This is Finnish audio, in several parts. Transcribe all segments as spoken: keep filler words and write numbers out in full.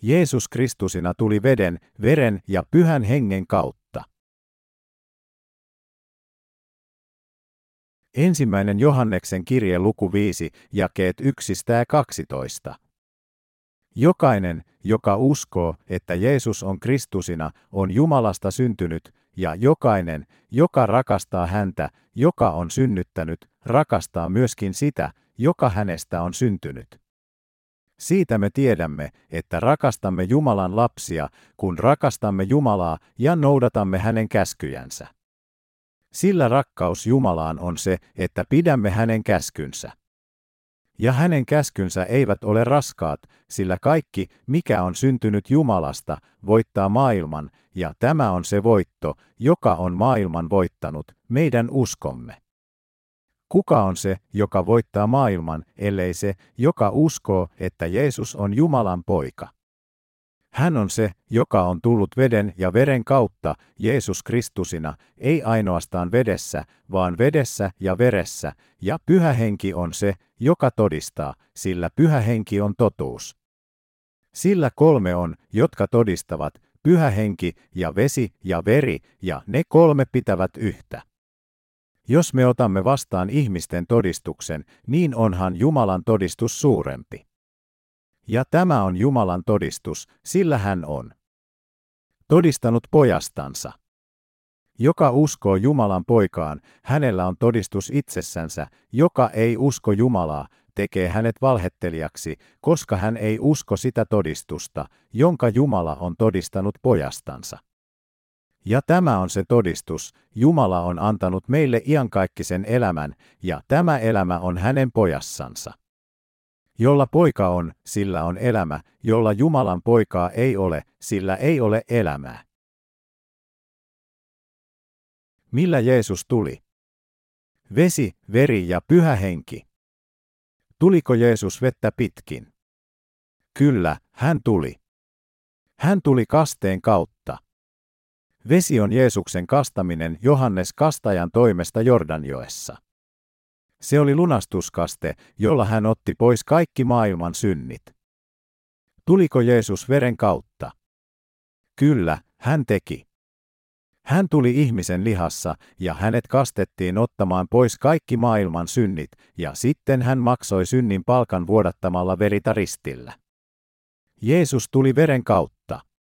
Jeesus Kristusina tuli veden, veren ja pyhän hengen kautta. Ensimmäinen Johanneksen kirje luku viisi, jakeet yksistä kaksitoista. Jokainen, joka uskoo, että Jeesus on Kristusina, on Jumalasta syntynyt, ja jokainen, joka rakastaa häntä, joka on synnyttänyt, rakastaa myöskin sitä, joka hänestä on syntynyt. Siitä me tiedämme, että rakastamme Jumalan lapsia, kun rakastamme Jumalaa ja noudatamme hänen käskyjänsä. Sillä rakkaus Jumalaan on se, että pidämme hänen käskynsä. Ja hänen käskynsä eivät ole raskaat, sillä kaikki, mikä on syntynyt Jumalasta, voittaa maailman, ja tämä on se voitto, joka on maailman voittanut, meidän uskomme. Kuka on se, joka voittaa maailman, ellei se, joka uskoo, että Jeesus on Jumalan poika? Hän on se, joka on tullut veden ja veren kautta, Jeesus Kristusina, ei ainoastaan vedessä, vaan vedessä ja veressä, ja Pyhä Henki on se, joka todistaa, sillä Pyhä Henki on totuus. Sillä kolme on, jotka todistavat, Pyhä Henki ja vesi ja veri, ja ne kolme pitävät yhtä. Jos me otamme vastaan ihmisten todistuksen, niin onhan Jumalan todistus suurempi. Ja tämä on Jumalan todistus, sillä hän on todistanut pojastansa. Joka uskoo Jumalan poikaan, hänellä on todistus itsessänsä, joka ei usko Jumalaa, tekee hänet valhettelijaksi, koska hän ei usko sitä todistusta, jonka Jumala on todistanut pojastansa. Ja tämä on se todistus, Jumala on antanut meille iankaikkisen elämän, ja tämä elämä on hänen pojassansa. Jolla poika on, sillä on elämä, jolla Jumalan poikaa ei ole, sillä ei ole elämää. Millä Jeesus tuli? Vesi, veri ja Pyhä Henki. Tuliko Jeesus vettä pitkin? Kyllä, hän tuli. Hän tuli kasteen kautta. Vesi on Jeesuksen kastaminen Johannes Kastajan toimesta Jordanjoessa. Se oli lunastuskaste, jolla hän otti pois kaikki maailman synnit. Tuliko Jeesus veren kautta? Kyllä, hän teki. Hän tuli ihmisen lihassa, ja hänet kastettiin ottamaan pois kaikki maailman synnit, ja sitten hän maksoi synnin palkan vuodattamalla verita ristillä. Jeesus tuli veren kautta.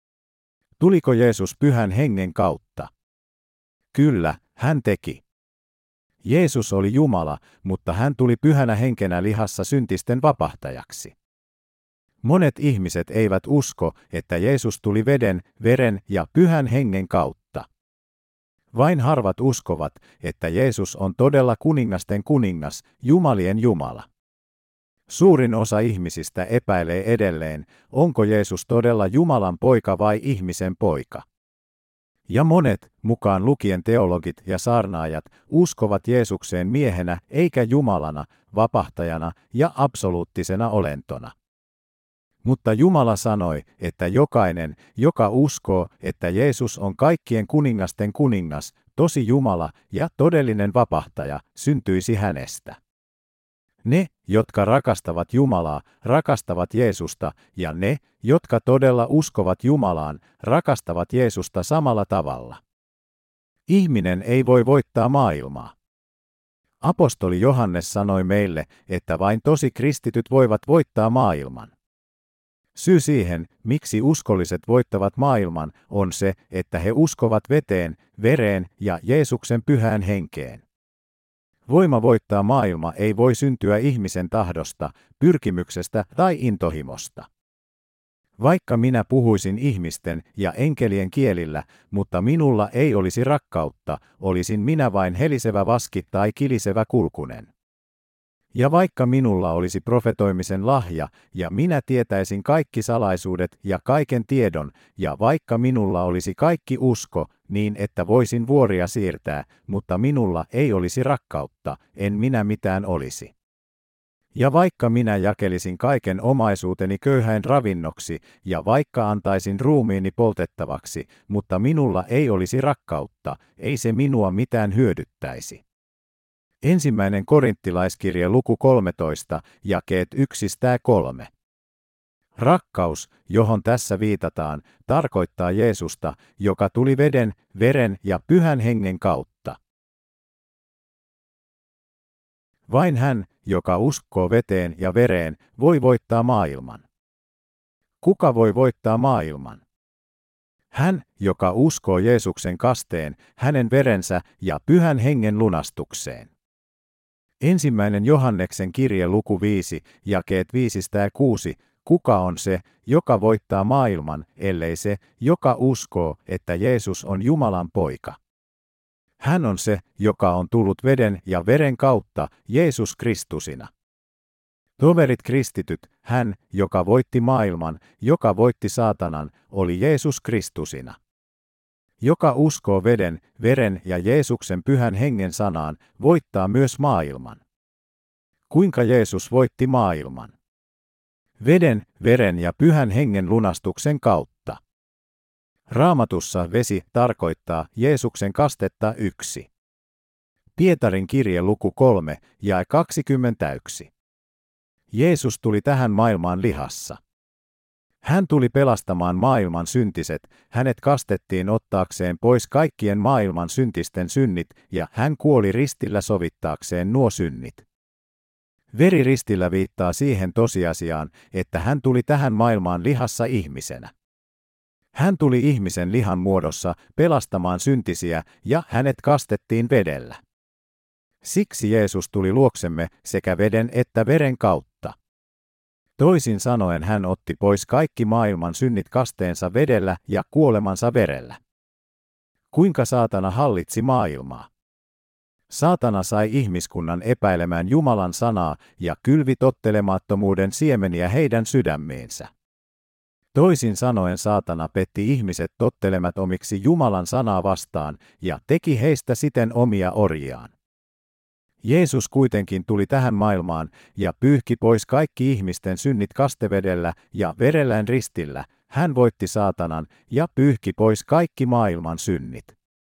Tuliko Jeesus Pyhän Hengen kautta? Kyllä, hän teki. Jeesus oli Jumala, mutta hän tuli pyhänä henkenä lihassa syntisten vapahtajaksi. Monet ihmiset eivät usko, että Jeesus tuli veden, veren ja Pyhän Hengen kautta. Vain harvat uskovat, että Jeesus on todella kuningasten kuningas, Jumalien Jumala. Suurin osa ihmisistä epäilee edelleen, onko Jeesus todella Jumalan poika vai ihmisen poika. Ja monet, mukaan lukien teologit ja saarnaajat, uskovat Jeesukseen miehenä eikä Jumalana, vapahtajana ja absoluuttisena olentona. Mutta Jumala sanoi, että jokainen, joka uskoo, että Jeesus on kaikkien kuningasten kuningas, tosi Jumala ja todellinen vapahtaja, syntyisi hänestä. Ne, jotka rakastavat Jumalaa, rakastavat Jeesusta, ja ne, jotka todella uskovat Jumalaan, rakastavat Jeesusta samalla tavalla. Ihminen ei voi voittaa maailmaa. Apostoli Johannes sanoi meille, että vain tosi kristityt voivat voittaa maailman. Syy siihen, miksi uskolliset voittavat maailman, on se, että he uskovat veteen, vereen ja Jeesuksen Pyhään Henkeen. Voima voittaa maailma ei voi syntyä ihmisen tahdosta, pyrkimyksestä tai intohimosta. Vaikka minä puhuisin ihmisten ja enkelien kielillä, mutta minulla ei olisi rakkautta, olisin minä vain helisevä vaski tai kilisevä kulkunen. Ja vaikka minulla olisi profetoimisen lahja, ja minä tietäisin kaikki salaisuudet ja kaiken tiedon, ja vaikka minulla olisi kaikki usko, niin että voisin vuoria siirtää, mutta minulla ei olisi rakkautta, en minä mitään olisi. Ja vaikka minä jakelisin kaiken omaisuuteni köyhäin ravinnoksi, ja vaikka antaisin ruumiini poltettavaksi, mutta minulla ei olisi rakkautta, ei se minua mitään hyödyttäisi. Ensimmäinen korinttilaiskirje luku kolmetoista, jakeet yksistä kolme. Rakkaus, johon tässä viitataan, tarkoittaa Jeesusta, joka tuli veden, veren ja pyhän hengen kautta. Vain hän, joka uskoo veteen ja vereen, voi voittaa maailman. Kuka voi voittaa maailman? Hän, joka uskoo Jeesuksen kasteen, hänen verensä ja pyhän hengen lunastukseen. Ensimmäinen Johanneksen kirje luku viisi, jakeet viisi ja kuusi. Kuka on se, joka voittaa maailman, ellei se, joka uskoo, että Jeesus on Jumalan poika? Hän on se, joka on tullut veden ja veren kautta, Jeesus Kristusina. Toverit kristityt, hän, joka voitti maailman, joka voitti saatanan, oli Jeesus Kristusina. Joka uskoo veden, veren ja Jeesuksen pyhän hengen sanaan, voittaa myös maailman. Kuinka Jeesus voitti maailman? Veden, veren ja pyhän hengen lunastuksen kautta. Raamatussa vesi tarkoittaa Jeesuksen kastetta yksi. Pietarin kirje luku kolme, jae kaksikymmentäyksi. Jeesus tuli tähän maailmaan lihassa. Hän tuli pelastamaan maailman syntiset, hänet kastettiin ottaakseen pois kaikkien maailman syntisten synnit, ja hän kuoli ristillä sovittaakseen nuo synnit. Veri ristillä viittaa siihen tosiasiaan, että hän tuli tähän maailmaan lihassa ihmisenä. Hän tuli ihmisen lihan muodossa pelastamaan syntisiä, ja hänet kastettiin vedellä. Siksi Jeesus tuli luoksemme sekä veden että veren kautta. Toisin sanoen hän otti pois kaikki maailman synnit kasteensa vedellä ja kuolemansa verellä. Kuinka saatana hallitsi maailmaa? Saatana sai ihmiskunnan epäilemään Jumalan sanaa ja kylvi tottelemattomuuden siemeniä heidän sydämiinsä. Toisin sanoen saatana petti ihmiset tottelemattomiksi Jumalan sanaa vastaan ja teki heistä siten omia orjiaan. Jeesus kuitenkin tuli tähän maailmaan ja pyyhki pois kaikki ihmisten synnit kastevedellä ja verellään ristillä. Hän voitti saatanan ja pyyhki pois kaikki maailman synnit.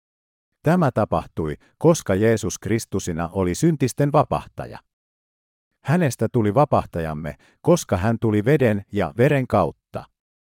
Tämä tapahtui, koska Jeesus Kristusina oli syntisten vapahtaja. Hänestä tuli vapahtajamme, koska hän tuli veden ja veren kautta.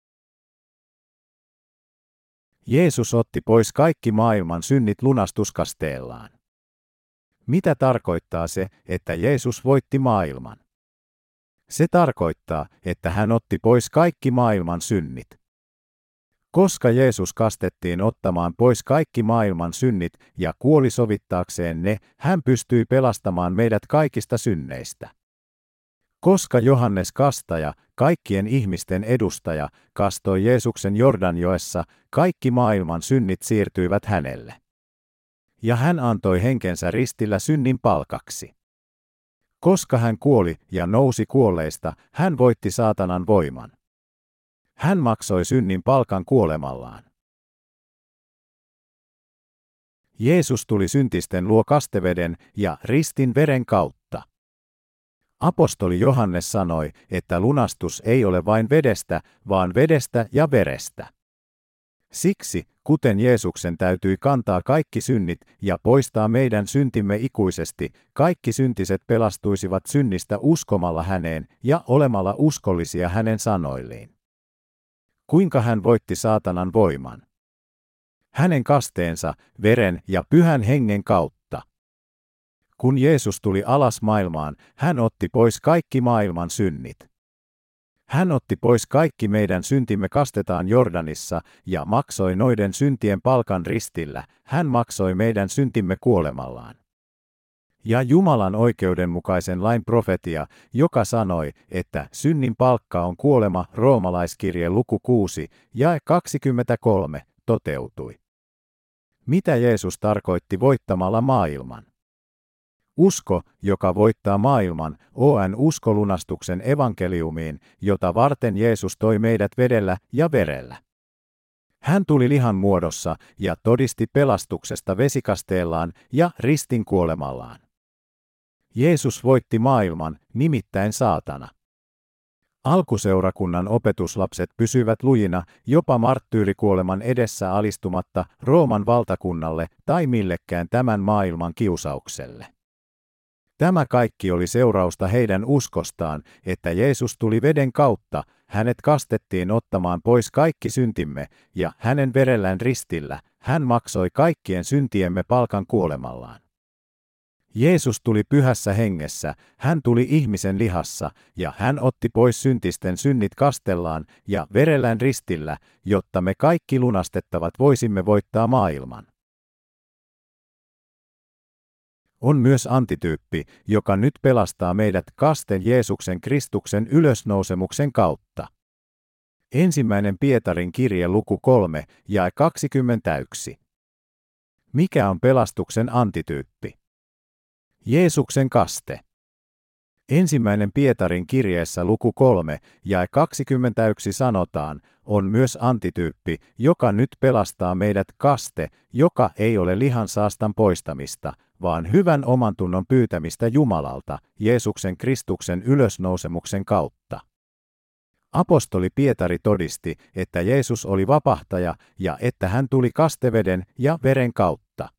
Jeesus otti pois kaikki maailman synnit lunastuskasteellaan. Mitä tarkoittaa se, että Jeesus voitti maailman? Se tarkoittaa, että hän otti pois kaikki maailman synnit. Koska Jeesus kastettiin ottamaan pois kaikki maailman synnit ja kuoli sovittaakseen ne, hän pystyi pelastamaan meidät kaikista synneistä. Koska Johannes Kastaja, kaikkien ihmisten edustaja, kastoi Jeesuksen Jordanjoessa, kaikki maailman synnit siirtyivät hänelle. Ja hän antoi henkensä ristillä synnin palkaksi. Koska hän kuoli ja nousi kuolleista, hän voitti saatanan voiman. Hän maksoi synnin palkan kuolemallaan. Jeesus tuli syntisten luo kasteveden ja ristin veren kautta. Apostoli Johannes sanoi, että lunastus ei ole vain vedestä, vaan vedestä ja verestä. Siksi, kuten Jeesuksen täytyi kantaa kaikki synnit ja poistaa meidän syntimme ikuisesti, kaikki syntiset pelastuisivat synnistä uskomalla häneen ja olemalla uskollisia hänen sanoilleen. Kuinka hän voitti saatanan voiman? Hänen kasteensa, veren ja pyhän hengen kautta. Kun Jeesus tuli alas maailmaan, hän otti pois kaikki maailman synnit. Hän otti pois kaikki meidän syntimme kastetaan Jordanissa ja maksoi noiden syntien palkan ristillä, hän maksoi meidän syntimme kuolemallaan. Ja Jumalan oikeudenmukaisen lain profetia, joka sanoi, että synnin palkka on kuolema, roomalaiskirje luku kuusi, jae kaksikymmentäkolme, toteutui. Mitä Jeesus tarkoitti voittamalla maailman? Usko, joka voittaa maailman, on uskolunastuksen evankeliumiin, jota varten Jeesus toi meidät vedellä ja verellä. Hän tuli lihan muodossa ja todisti pelastuksesta vesikasteellaan ja ristin kuolemallaan. Jeesus voitti maailman, nimittäin saatana. Alkuseurakunnan opetuslapset pysyivät lujina jopa marttyyrikuoleman edessä alistumatta Rooman valtakunnalle tai millekään tämän maailman kiusaukselle. Tämä kaikki oli seurausta heidän uskostaan, että Jeesus tuli veden kautta, hänet kastettiin ottamaan pois kaikki syntimme, ja hänen verellään ristillä, hän maksoi kaikkien syntiemme palkan kuolemallaan. Jeesus tuli pyhässä hengessä, hän tuli ihmisen lihassa, ja hän otti pois syntisten synnit kastellaan ja verellään ristillä, jotta me kaikki lunastettavat voisimme voittaa maailman. On myös antityyppi, joka nyt pelastaa meidät kasten Jeesuksen Kristuksen ylösnousemuksen kautta. Ensimmäinen Pietarin kirje luku kolme, jae kaksikymmentäyksi. Mikä on pelastuksen antityyppi? Jeesuksen kaste. Ensimmäinen Pietarin kirjeessä luku kolme, jae kaksikymmentäyksi sanotaan, on myös antityyppi, joka nyt pelastaa meidät kaste, joka ei ole lihan saastan poistamista, vaan hyvän omantunnon pyytämistä Jumalalta, Jeesuksen Kristuksen ylösnousemuksen kautta. Apostoli Pietari todisti, että Jeesus oli vapahtaja ja että hän tuli kasteveden ja veren kautta.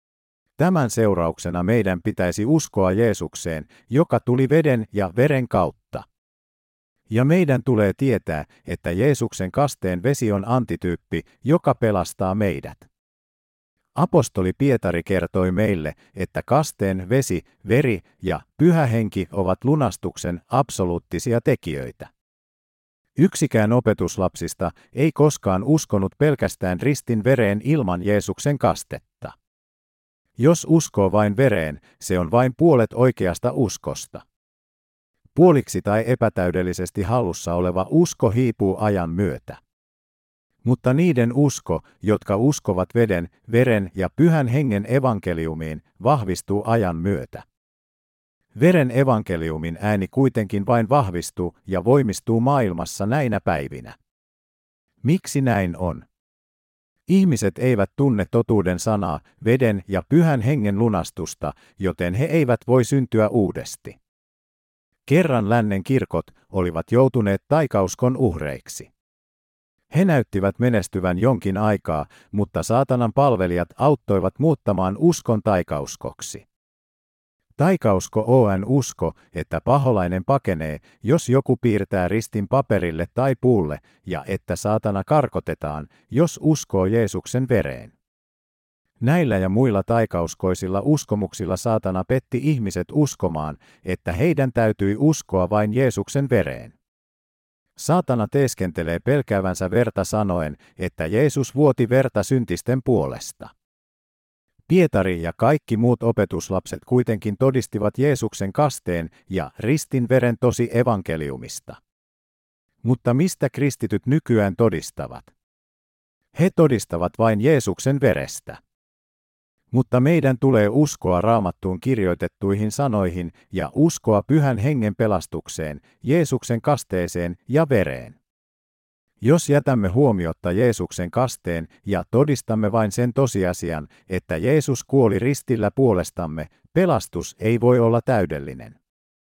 Tämän seurauksena meidän pitäisi uskoa Jeesukseen, joka tuli veden ja veren kautta. Ja meidän tulee tietää, että Jeesuksen kasteen vesi on antityyppi, joka pelastaa meidät. Apostoli Pietari kertoi meille, että kasteen vesi, veri ja pyhä henki ovat lunastuksen absoluuttisia tekijöitä. Yksikään opetuslapsista ei koskaan uskonut pelkästään ristin vereen ilman Jeesuksen kastetta. Jos uskoo vain vereen, se on vain puolet oikeasta uskosta. Puoliksi tai epätäydellisesti hallussa oleva usko hiipuu ajan myötä. Mutta niiden usko, jotka uskovat veden, veren ja pyhän hengen evankeliumiin, vahvistuu ajan myötä. Veren evankeliumin ääni kuitenkin vain vahvistuu ja voimistuu maailmassa näinä päivinä. Miksi näin on? Ihmiset eivät tunne totuuden sanaa, veden ja pyhän hengen lunastusta, joten he eivät voi syntyä uudesti. Kerran lännen kirkot olivat joutuneet taikauskon uhreiksi. He näyttivät menestyvän jonkin aikaa, mutta saatanan palvelijat auttoivat muuttamaan uskon taikauskoksi. Taikausko on usko, että paholainen pakenee, jos joku piirtää ristin paperille tai puulle, ja että saatana karkotetaan, jos uskoo Jeesuksen vereen. Näillä ja muilla taikauskoisilla uskomuksilla saatana petti ihmiset uskomaan, että heidän täytyi uskoa vain Jeesuksen vereen. Saatana teeskentelee pelkäävänsä verta sanoen, että Jeesus vuoti verta syntisten puolesta. Pietari ja kaikki muut opetuslapset kuitenkin todistivat Jeesuksen kasteen ja ristin veren tosi evankeliumista. Mutta mistä kristityt nykyään todistavat? He todistavat vain Jeesuksen verestä. Mutta meidän tulee uskoa Raamattuun kirjoitettuihin sanoihin ja uskoa pyhän hengen pelastukseen, Jeesuksen kasteeseen ja vereen. Jos jätämme huomiotta Jeesuksen kasteen ja todistamme vain sen tosiasian, että Jeesus kuoli ristillä puolestamme, pelastus ei voi olla täydellinen.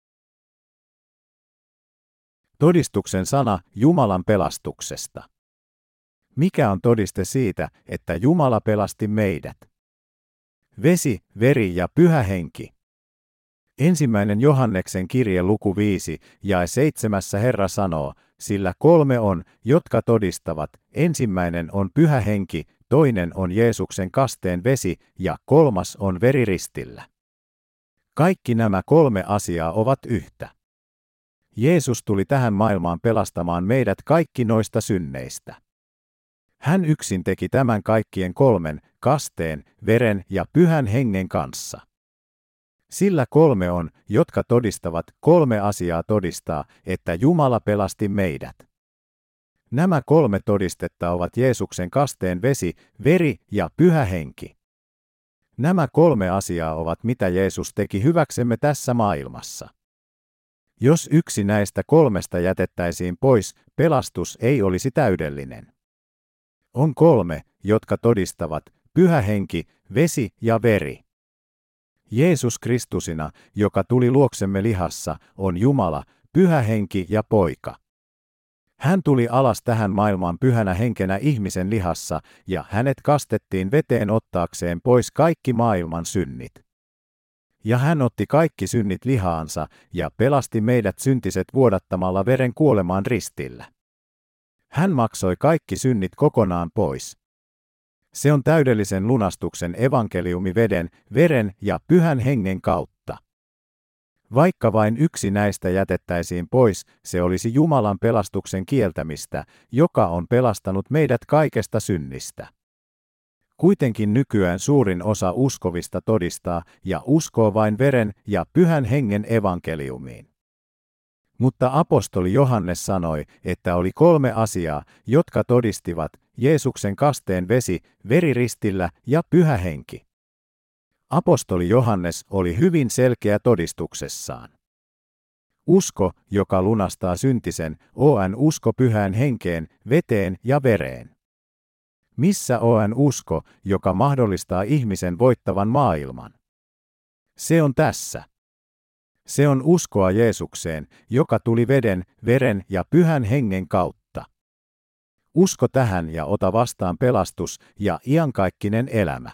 Todistuksen sana Jumalan pelastuksesta. Mikä on todiste siitä, että Jumala pelasti meidät? Vesi, veri ja pyhä henki. Ensimmäinen Johanneksen kirje luku viisi, jae seitsemässä Herra sanoo, sillä kolme on, jotka todistavat, ensimmäinen on pyhä henki, toinen on Jeesuksen kasteen vesi ja kolmas on veri ristillä. Kaikki nämä kolme asiaa ovat yhtä. Jeesus tuli tähän maailmaan pelastamaan meidät kaikki noista synneistä. Hän yksin teki tämän kaikkien kolmen, kasteen, veren ja pyhän hengen kanssa. Sillä kolme on, jotka todistavat, kolme asiaa todistaa, että Jumala pelasti meidät. Nämä kolme todistetta ovat Jeesuksen kasteen vesi, veri ja pyhä henki. Nämä kolme asiaa ovat mitä Jeesus teki hyväksemme tässä maailmassa. Jos yksi näistä kolmesta jätettäisiin pois, pelastus ei olisi täydellinen. On kolme, jotka todistavat, pyhä henki, vesi ja veri. Jeesus Kristusina, joka tuli luoksemme lihassa, on Jumala, pyhä henki ja poika. Hän tuli alas tähän maailmaan pyhänä henkenä ihmisen lihassa, ja hänet kastettiin veteen ottaakseen pois kaikki maailman synnit. Ja hän otti kaikki synnit lihaansa ja pelasti meidät syntiset vuodattamalla veren kuolemaan ristillä. Hän maksoi kaikki synnit kokonaan pois. Se on täydellisen lunastuksen evankeliumi veden, veren ja pyhän hengen kautta. Vaikka vain yksi näistä jätettäisiin pois, se olisi Jumalan pelastuksen kieltämistä, joka on pelastanut meidät kaikesta synnistä. Kuitenkin nykyään suurin osa uskovista todistaa ja uskoo vain veren ja pyhän hengen evankeliumiin. Mutta apostoli Johannes sanoi, että oli kolme asiaa, jotka todistivat Jeesuksen kasteen vesi, veri ristillä ja pyhä henki. Apostoli Johannes oli hyvin selkeä todistuksessaan. Usko, joka lunastaa syntisen, on usko pyhään henkeen, veteen ja vereen. Missä on usko, joka mahdollistaa ihmisen voittavan maailman? Se on tässä. Se on uskoa Jeesukseen, joka tuli veden, veren ja pyhän hengen kautta. Usko tähän ja ota vastaan pelastus ja iankaikkinen elämä.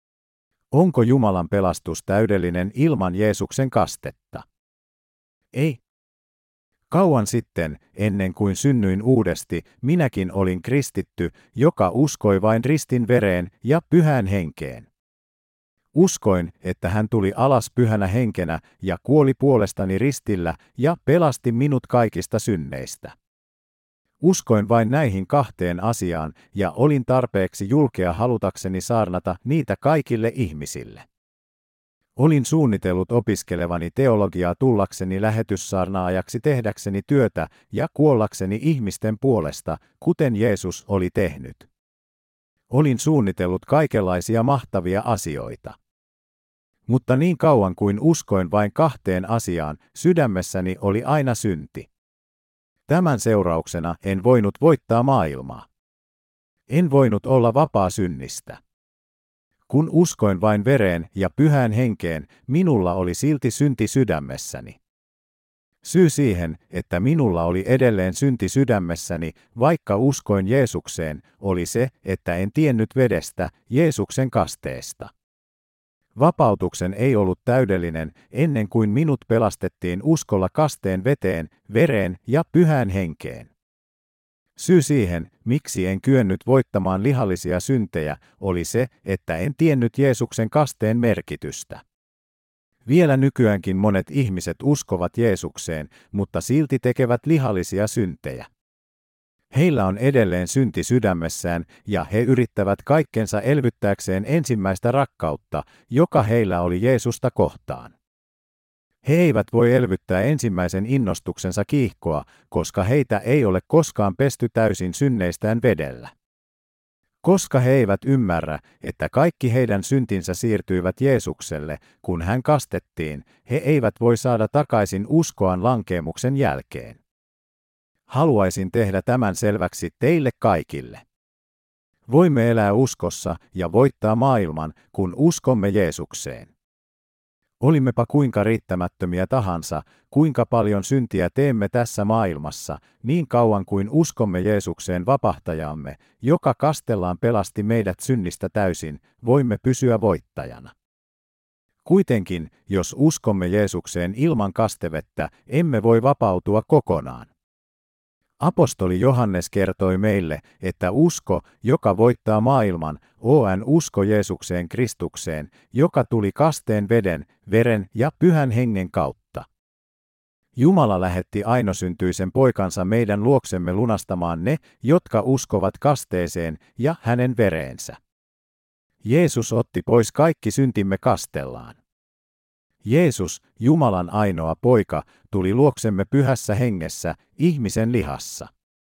Onko Jumalan pelastus täydellinen ilman Jeesuksen kastetta? Ei. Kauan sitten, ennen kuin synnyin uudesti, minäkin olin kristitty, joka uskoi vain ristin vereen ja pyhään henkeen. Uskoin, että hän tuli alas pyhänä henkenä ja kuoli puolestani ristillä ja pelasti minut kaikista synneistä. Uskoin vain näihin kahteen asiaan ja olin tarpeeksi julkea halutakseni saarnata niitä kaikille ihmisille. Olin suunnitellut opiskelevani teologiaa tullakseni lähetyssaarnaajaksi tehdäkseni työtä ja kuollakseni ihmisten puolesta, kuten Jeesus oli tehnyt. Olin suunnitellut kaikenlaisia mahtavia asioita. Mutta niin kauan kuin uskoin vain kahteen asiaan, sydämessäni oli aina synti. Tämän seurauksena en voinut voittaa maailmaa. En voinut olla vapaa synnistä. Kun uskoin vain vereen ja pyhään henkeen, minulla oli silti synti sydämessäni. Syy siihen, että minulla oli edelleen synti sydämessäni, vaikka uskoin Jeesukseen, oli se, että en tiennyt vedestä, Jeesuksen kasteesta. Vapautuksen ei ollut täydellinen ennen kuin minut pelastettiin uskolla kasteen veteen, vereen ja pyhään henkeen. Syy siihen, miksi en kyennyt voittamaan lihallisia syntejä, oli se, että en tiennyt Jeesuksen kasteen merkitystä. Vielä nykyäänkin monet ihmiset uskovat Jeesukseen, mutta silti tekevät lihallisia syntejä. Heillä on edelleen synti sydämessään ja he yrittävät kaikkensa elvyttääkseen ensimmäistä rakkautta, joka heillä oli Jeesusta kohtaan. He eivät voi elvyttää ensimmäisen innostuksensa kiihkoa, koska heitä ei ole koskaan pesty täysin synneistään vedellä. Koska he eivät ymmärrä, että kaikki heidän syntinsä siirtyivät Jeesukselle, kun hän kastettiin, he eivät voi saada takaisin uskoaan lankeemuksen jälkeen. Haluaisin tehdä tämän selväksi teille kaikille. Voimme elää uskossa ja voittaa maailman, kun uskomme Jeesukseen. Olimmepa kuinka riittämättömiä tahansa, kuinka paljon syntiä teemme tässä maailmassa, niin kauan kuin uskomme Jeesukseen vapahtajamme, joka kastellaan pelasti meidät synnistä täysin, voimme pysyä voittajana. Kuitenkin, jos uskomme Jeesukseen ilman kastevettä, emme voi vapautua kokonaan. Apostoli Johannes kertoi meille, että usko, joka voittaa maailman, on usko Jeesukseen Kristukseen, joka tuli kasteen veden, veren ja pyhän hengen kautta. Jumala lähetti ainosyntyisen poikansa meidän luoksemme lunastamaan ne, jotka uskovat kasteeseen ja hänen vereensä. Jeesus otti pois kaikki syntimme kastellaan. Jeesus, Jumalan ainoa poika, tuli luoksemme pyhässä hengessä, ihmisen lihassa.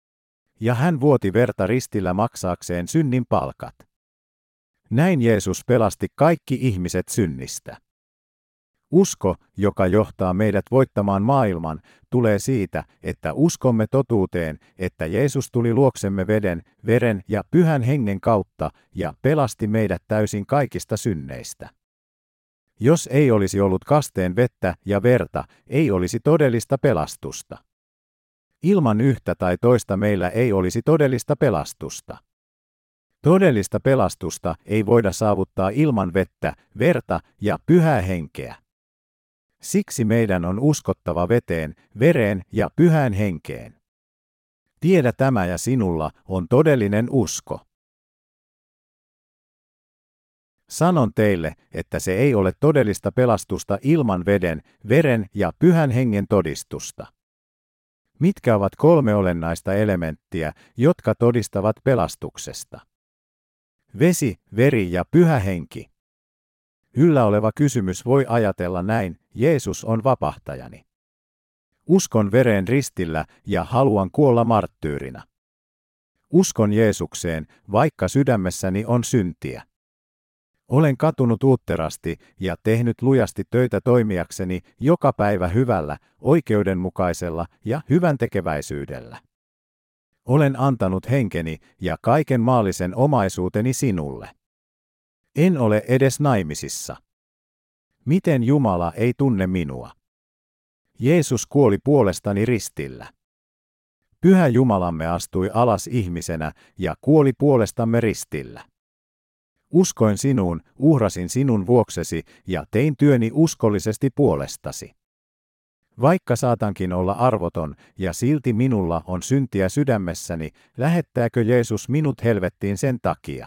Ja hän vuoti verta ristillä maksaakseen synnin palkat. Näin Jeesus pelasti kaikki ihmiset synnistä. Usko, joka johtaa meidät voittamaan maailman, tulee siitä, että uskomme totuuteen, että Jeesus tuli luoksemme veden, veren ja pyhän hengen kautta ja pelasti meidät täysin kaikista synneistä. Jos ei olisi ollut kasteen vettä ja verta, ei olisi todellista pelastusta. Ilman yhtä tai toista meillä ei olisi todellista pelastusta. Todellista pelastusta ei voida saavuttaa ilman vettä, verta ja pyhää henkeä. Siksi meidän on uskottava veteen, vereen ja pyhään henkeen. Tiedä tämä ja sinulla on todellinen usko. Sanon teille, että se ei ole todellista pelastusta ilman veden, veren ja pyhän hengen todistusta. Mitkä ovat kolme olennaista elementtiä, jotka todistavat pelastuksesta? Vesi, veri ja pyhä henki. Yllä oleva kysymys voi ajatella näin: Jeesus on vapahtajani. Uskon vereen ristillä ja haluan kuolla marttyyrinä. Uskon Jeesukseen, vaikka sydämessäni on syntiä. Olen katunut uutterasti ja tehnyt lujasti töitä toimijakseni joka päivä hyvällä, oikeudenmukaisella ja hyväntekeväisyydellä. Olen antanut henkeni ja kaiken maallisen omaisuuteni sinulle. En ole edes naimisissa. Miten Jumala ei tunne minua? Jeesus kuoli puolestani ristillä. Pyhä Jumalamme astui alas ihmisenä ja kuoli puolestamme ristillä. Uskoin sinuun, uhrasin sinun vuoksesi ja tein työni uskollisesti puolestasi. Vaikka saatankin olla arvoton ja silti minulla on syntiä sydämessäni, lähettääkö Jeesus minut helvettiin sen takia?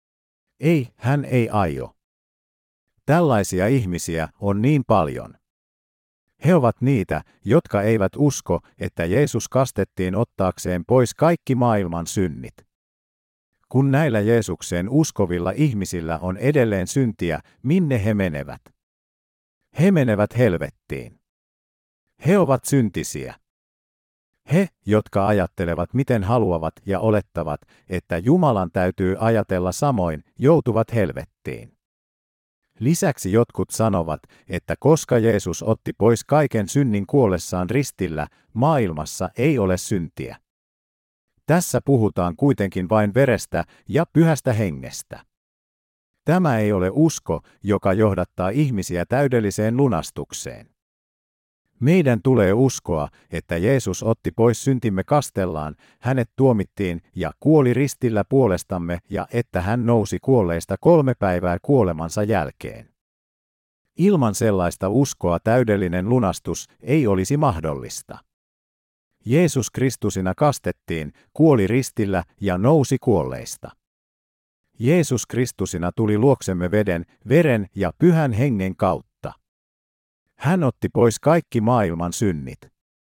Ei, hän ei aio. Tällaisia ihmisiä on niin paljon. He ovat niitä, jotka eivät usko, että Jeesus kastettiin ottaakseen pois kaikki maailman synnit. Kun näillä Jeesukseen uskovilla ihmisillä on edelleen syntiä, minne he menevät? He menevät helvettiin. He ovat syntisiä. He, jotka ajattelevat miten haluavat ja olettavat, että Jumalan täytyy ajatella samoin, joutuvat helvettiin. Lisäksi jotkut sanovat, että koska Jeesus otti pois kaiken synnin kuollessaan ristillä, maailmassa ei ole syntiä. Tässä puhutaan kuitenkin vain verestä ja pyhästä hengestä. Tämä ei ole usko, joka johdattaa ihmisiä täydelliseen lunastukseen. Meidän tulee uskoa, että Jeesus otti pois syntimme kastellaan, hänet tuomittiin ja kuoli ristillä puolestamme ja että hän nousi kuolleista kolme päivää kuolemansa jälkeen. Ilman sellaista uskoa täydellinen lunastus ei olisi mahdollista. Jeesus Kristusina kastettiin, kuoli ristillä ja nousi kuolleista. Jeesus Kristusina tuli luoksemme veden, veren ja pyhän hengen kautta. Hän otti pois kaikki maailman synnit.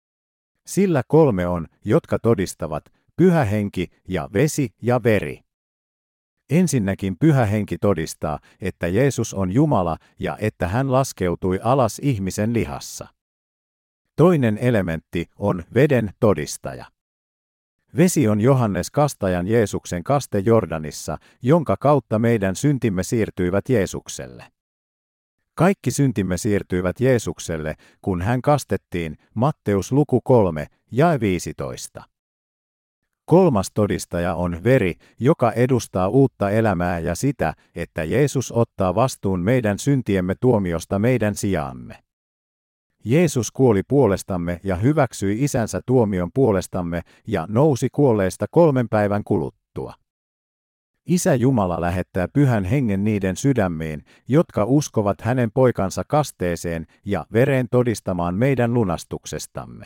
Sillä kolme on, jotka todistavat, pyhä henki ja vesi ja veri. Ensinnäkin pyhä henki todistaa, että Jeesus on Jumala ja että hän laskeutui alas ihmisen lihassa. Toinen elementti on veden todistaja. Vesi on Johannes Kastajan Jeesuksen kaste Jordanissa, jonka kautta meidän syntimme siirtyivät Jeesukselle. Kaikki syntimme siirtyivät Jeesukselle, kun hän kastettiin, Matteus luku kolme, jae viisitoista. Kolmas todistaja on veri, joka edustaa uutta elämää ja sitä, että Jeesus ottaa vastuun meidän syntiemme tuomiosta meidän sijaamme. Jeesus kuoli puolestamme ja hyväksyi isänsä tuomion puolestamme ja nousi kuolleista kolmen päivän kuluttua. Isä Jumala lähettää pyhän hengen niiden sydämiin, jotka uskovat hänen poikansa kasteeseen ja vereen todistamaan meidän lunastuksestamme.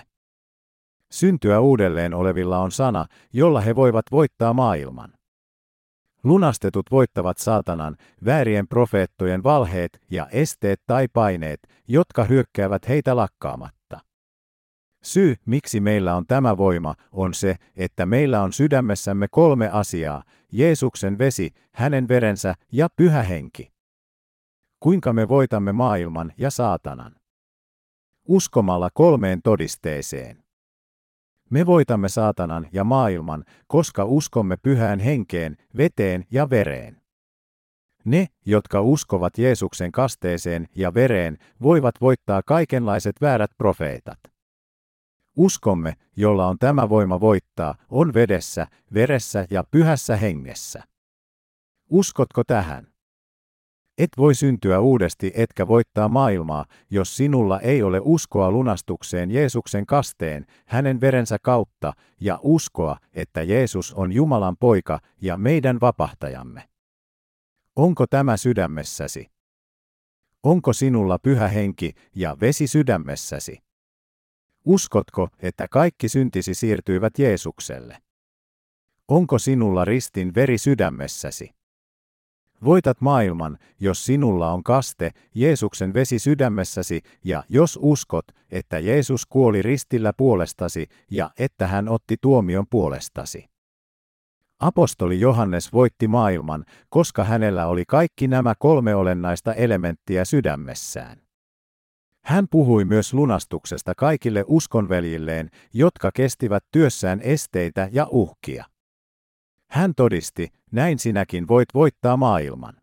Syntyä uudelleen olevilla on sana, jolla he voivat voittaa maailman. Lunastetut voittavat saatanan, väärien profeettojen valheet ja esteet tai paineet, jotka hyökkäävät heitä lakkaamatta. Syy, miksi meillä on tämä voima, on se, että meillä on sydämessämme kolme asiaa, Jeesuksen vesi, hänen verensä ja pyhä henki. Kuinka me voitamme maailman ja saatanan? Uskomalla kolmeen todisteeseen. Me voitamme saatanan ja maailman, koska uskomme pyhään henkeen, veteen ja vereen. Ne, jotka uskovat Jeesuksen kasteeseen ja vereen, voivat voittaa kaikenlaiset väärät profeetat. Uskomme, jolla on tämä voima voittaa, on vedessä, veressä ja pyhässä hengessä. Uskotko tähän? Et voi syntyä uudesti etkä voittaa maailmaa, jos sinulla ei ole uskoa lunastukseen Jeesuksen kasteen, hänen verensä kautta, ja uskoa, että Jeesus on Jumalan poika ja meidän vapahtajamme. Onko tämä sydämessäsi? Onko sinulla Pyhä Henki ja vesi sydämessäsi? Uskotko, että kaikki syntisi siirtyivät Jeesukselle? Onko sinulla ristin veri sydämessäsi? Voitat maailman, jos sinulla on kaste, Jeesuksen vesi sydämessäsi, ja jos uskot, että Jeesus kuoli ristillä puolestasi ja että hän otti tuomion puolestasi. Apostoli Johannes voitti maailman, koska hänellä oli kaikki nämä kolme olennaista elementtiä sydämessään. Hän puhui myös lunastuksesta kaikille uskonveljilleen, jotka kestivät työssään esteitä ja uhkia. Hän todisti, näin sinäkin voit voittaa maailman.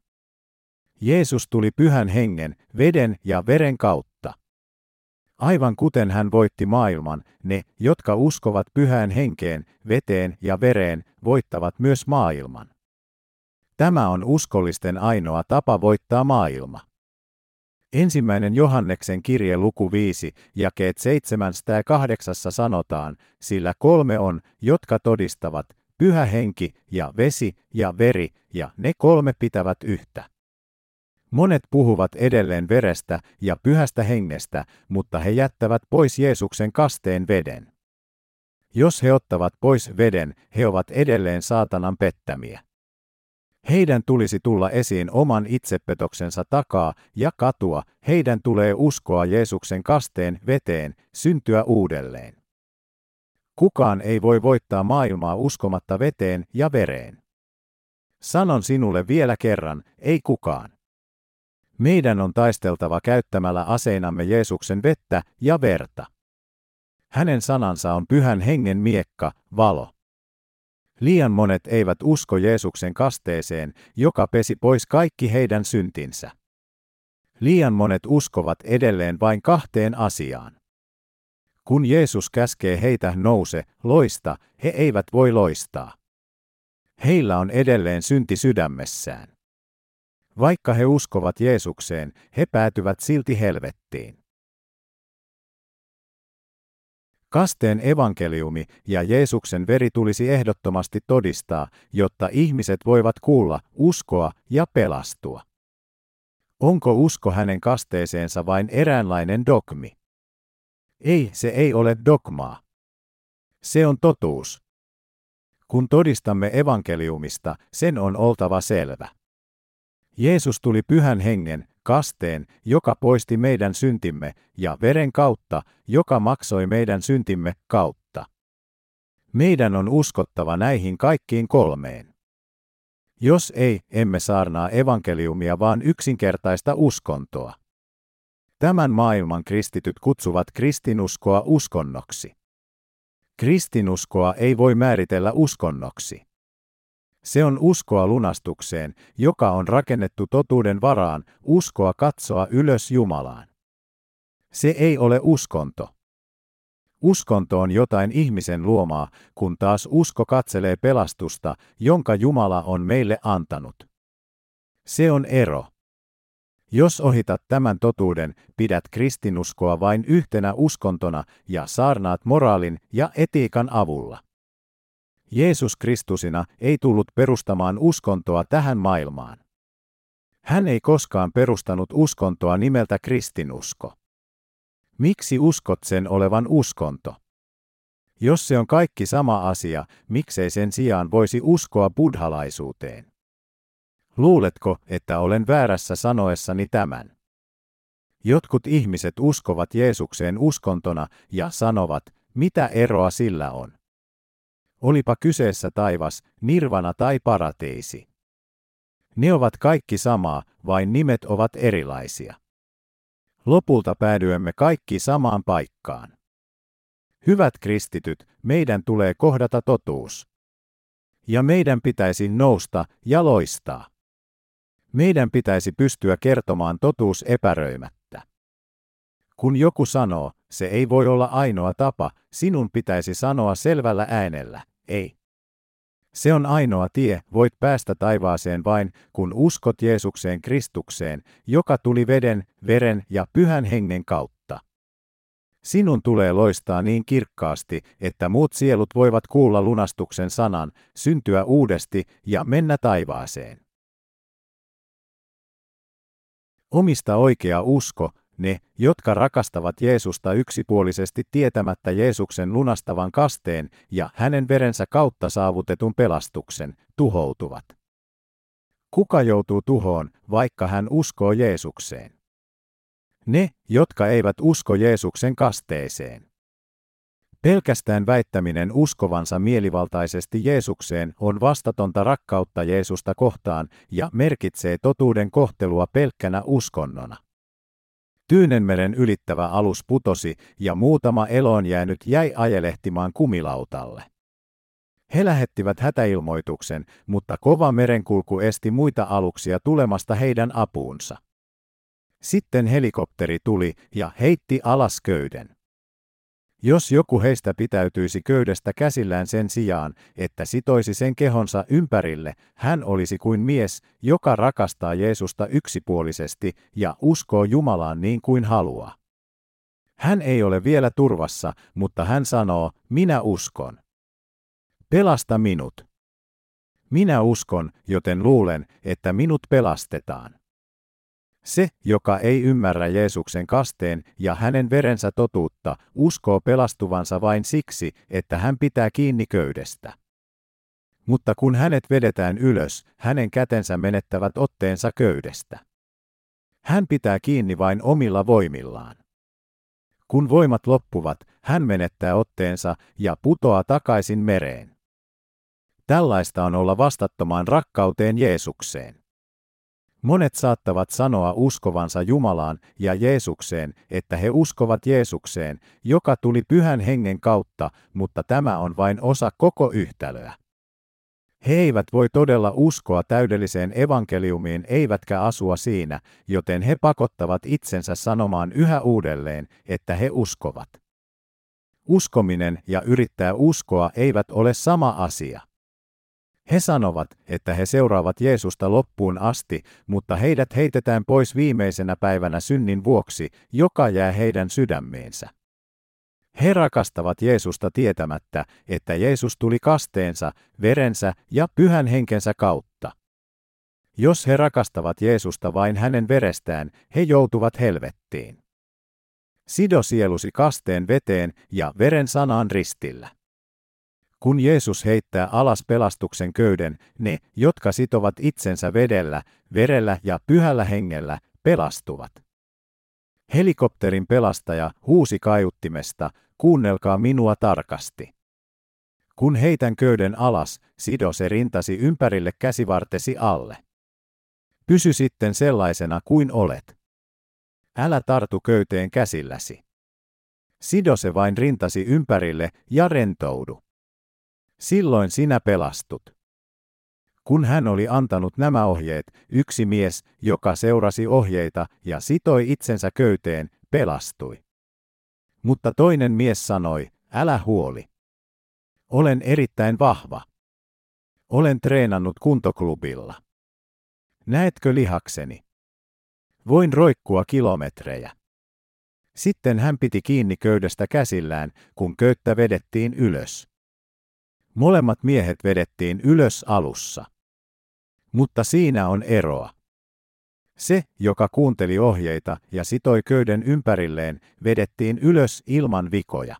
Jeesus tuli Pyhän Hengen, veden ja veren kautta. Aivan kuten hän voitti maailman, ne, jotka uskovat Pyhään Henkeen, veteen ja vereen, voittavat myös maailman. Tämä on uskollisten ainoa tapa voittaa maailma. Ensimmäinen Johanneksen kirje luku viisi, jakeet seitsemästä ja kahdeksassa sanotaan, sillä kolme on, jotka todistavat, Pyhä Henki ja vesi ja veri, ja ne kolme pitävät yhtä. Monet puhuvat edelleen verestä ja Pyhästä Hengestä, mutta he jättävät pois Jeesuksen kasteen veden. Jos he ottavat pois veden, he ovat edelleen saatanan pettämiä. Heidän tulisi tulla esiin oman itsepetoksensa takaa ja katua, heidän tulee uskoa Jeesuksen kasteen veteen, syntyä uudelleen. Kukaan ei voi voittaa maailmaa uskomatta veteen ja vereen. Sanon sinulle vielä kerran, ei kukaan. Meidän on taisteltava käyttämällä aseinamme Jeesuksen vettä ja verta. Hänen sanansa on Pyhän Hengen miekka, valo. Liian monet eivät usko Jeesuksen kasteeseen, joka pesi pois kaikki heidän syntinsä. Liian monet uskovat edelleen vain kahteen asiaan. Kun Jeesus käskee heitä nouse, loista, he eivät voi loistaa. Heillä on edelleen synti sydämessään. Vaikka he uskovat Jeesukseen, he päätyvät silti helvettiin. Kasteen evankeliumi ja Jeesuksen veri tulisi ehdottomasti todistaa, jotta ihmiset voivat kuulla, uskoa ja pelastua. Onko usko hänen kasteeseensa vain eräänlainen dogmi? Ei, se ei ole dogmaa. Se on totuus. Kun todistamme evankeliumista, sen on oltava selvä. Jeesus tuli Pyhän Hengen, kasteen, joka poisti meidän syntimme, ja veren kautta, joka maksoi meidän syntimme kautta. Meidän on uskottava näihin kaikkiin kolmeen. Jos ei, emme saarnaa evankeliumia vaan yksinkertaista uskontoa. Tämän maailman kristityt kutsuvat kristinuskoa uskonnoksi. Kristinuskoa ei voi määritellä uskonnoksi. Se on uskoa lunastukseen, joka on rakennettu totuuden varaan, uskoa katsoa ylös Jumalaan. Se ei ole uskonto. Uskonto on jotain ihmisen luomaa, kun taas usko katselee pelastusta, jonka Jumala on meille antanut. Se on ero. Jos ohitat tämän totuuden, pidät kristinuskoa vain yhtenä uskontona ja saarnaat moraalin ja etiikan avulla. Jeesus Kristusina ei tullut perustamaan uskontoa tähän maailmaan. Hän ei koskaan perustanut uskontoa nimeltä kristinusko. Miksi uskot sen olevan uskonto? Jos se on kaikki sama asia, miksei sen sijaan voisi uskoa buddhalaisuuteen? Luuletko, että olen väärässä sanoessani tämän? Jotkut ihmiset uskovat Jeesukseen uskontona ja sanovat, mitä eroa sillä on. Olipa kyseessä taivas, nirvana tai paratiisi. Ne ovat kaikki samaa, vain nimet ovat erilaisia. Lopulta päädyemme kaikki samaan paikkaan. Hyvät kristityt, meidän tulee kohdata totuus. Ja meidän pitäisi nousta ja loistaa. Meidän pitäisi pystyä kertomaan totuus epäröimättä. Kun joku sanoo, se ei voi olla ainoa tapa, sinun pitäisi sanoa selvällä äänellä, ei. Se on ainoa tie, voit päästä taivaaseen vain, kun uskot Jeesukseen Kristukseen, joka tuli veden, veren ja Pyhän Hengen kautta. Sinun tulee loistaa niin kirkkaasti, että muut sielut voivat kuulla lunastuksen sanan, syntyä uudesti ja mennä taivaaseen. Omista oikea usko, ne, jotka rakastavat Jeesusta yksipuolisesti tietämättä Jeesuksen lunastavan kasteen ja hänen verensä kautta saavutetun pelastuksen, tuhoutuvat. Kuka joutuu tuhoon, vaikka hän uskoo Jeesukseen? Ne, jotka eivät usko Jeesuksen kasteeseen. Pelkästään väittäminen uskovansa mielivaltaisesti Jeesukseen on vastatonta rakkautta Jeesusta kohtaan ja merkitsee totuuden kohtelua pelkkänä uskonnona. Tyynenmeren ylittävä alus putosi ja muutama eloon jäänyt jäi ajelehtimaan kumilautalle. He lähettivät hätäilmoituksen, mutta kova merenkulku esti muita aluksia tulemasta heidän apuunsa. Sitten helikopteri tuli ja heitti alas köyden. Jos joku heistä pitäytyisi köydestä käsillään sen sijaan, että sitoisi sen kehonsa ympärille, hän olisi kuin mies, joka rakastaa Jeesusta yksipuolisesti ja uskoo Jumalaan niin kuin haluaa. Hän ei ole vielä turvassa, mutta hän sanoo, minä uskon. Pelasta minut. Minä uskon, joten luulen, että minut pelastetaan. Se, joka ei ymmärrä Jeesuksen kasteen ja hänen verensä totuutta, uskoo pelastuvansa vain siksi, että hän pitää kiinni köydestä. Mutta kun hänet vedetään ylös, hänen kätensä menettävät otteensa köydestä. Hän pitää kiinni vain omilla voimillaan. Kun voimat loppuvat, hän menettää otteensa ja putoaa takaisin mereen. Tällaista on olla vastattomaan rakkauteen Jeesukseen. Monet saattavat sanoa uskovansa Jumalaan ja Jeesukseen, että he uskovat Jeesukseen, joka tuli Pyhän Hengen kautta, mutta tämä on vain osa koko yhtälöä. He eivät voi todella uskoa täydelliseen evankeliumiin eivätkä asua siinä, joten he pakottavat itsensä sanomaan yhä uudelleen, että he uskovat. Uskominen ja yrittää uskoa eivät ole sama asia. He sanovat, että he seuraavat Jeesusta loppuun asti, mutta heidät heitetään pois viimeisenä päivänä synnin vuoksi, joka jää heidän sydämeensä. He rakastavat Jeesusta tietämättä, että Jeesus tuli kasteensa, verensä ja Pyhän Henkensä kautta. Jos he rakastavat Jeesusta vain hänen verestään, he joutuvat helvettiin. Sido sielusi kasteen veteen ja veren sanaan ristillä. Kun Jeesus heittää alas pelastuksen köyden, ne, jotka sitovat itsensä vedellä, verellä ja Pyhällä Hengellä, pelastuvat. Helikopterin pelastaja huusi kaiuttimesta, kuunnelkaa minua tarkasti. Kun heitän köyden alas, sido se rintasi ympärille käsivartesi alle. Pysy sitten sellaisena kuin olet. Älä tartu köyteen käsilläsi. Sido se vain rintasi ympärille ja rentoudu. Silloin sinä pelastut. Kun hän oli antanut nämä ohjeet, yksi mies, joka seurasi ohjeita ja sitoi itsensä köyteen, pelastui. Mutta toinen mies sanoi, älä huoli. Olen erittäin vahva. Olen treenannut kuntoklubilla. Näetkö lihakseni? Voin roikkua kilometrejä. Sitten hän piti kiinni köydestä käsillään, kun köyttä vedettiin ylös. Molemmat miehet vedettiin ylös alussa. Mutta siinä on eroa. Se, joka kuunteli ohjeita ja sitoi köyden ympärilleen, vedettiin ylös ilman vikoja.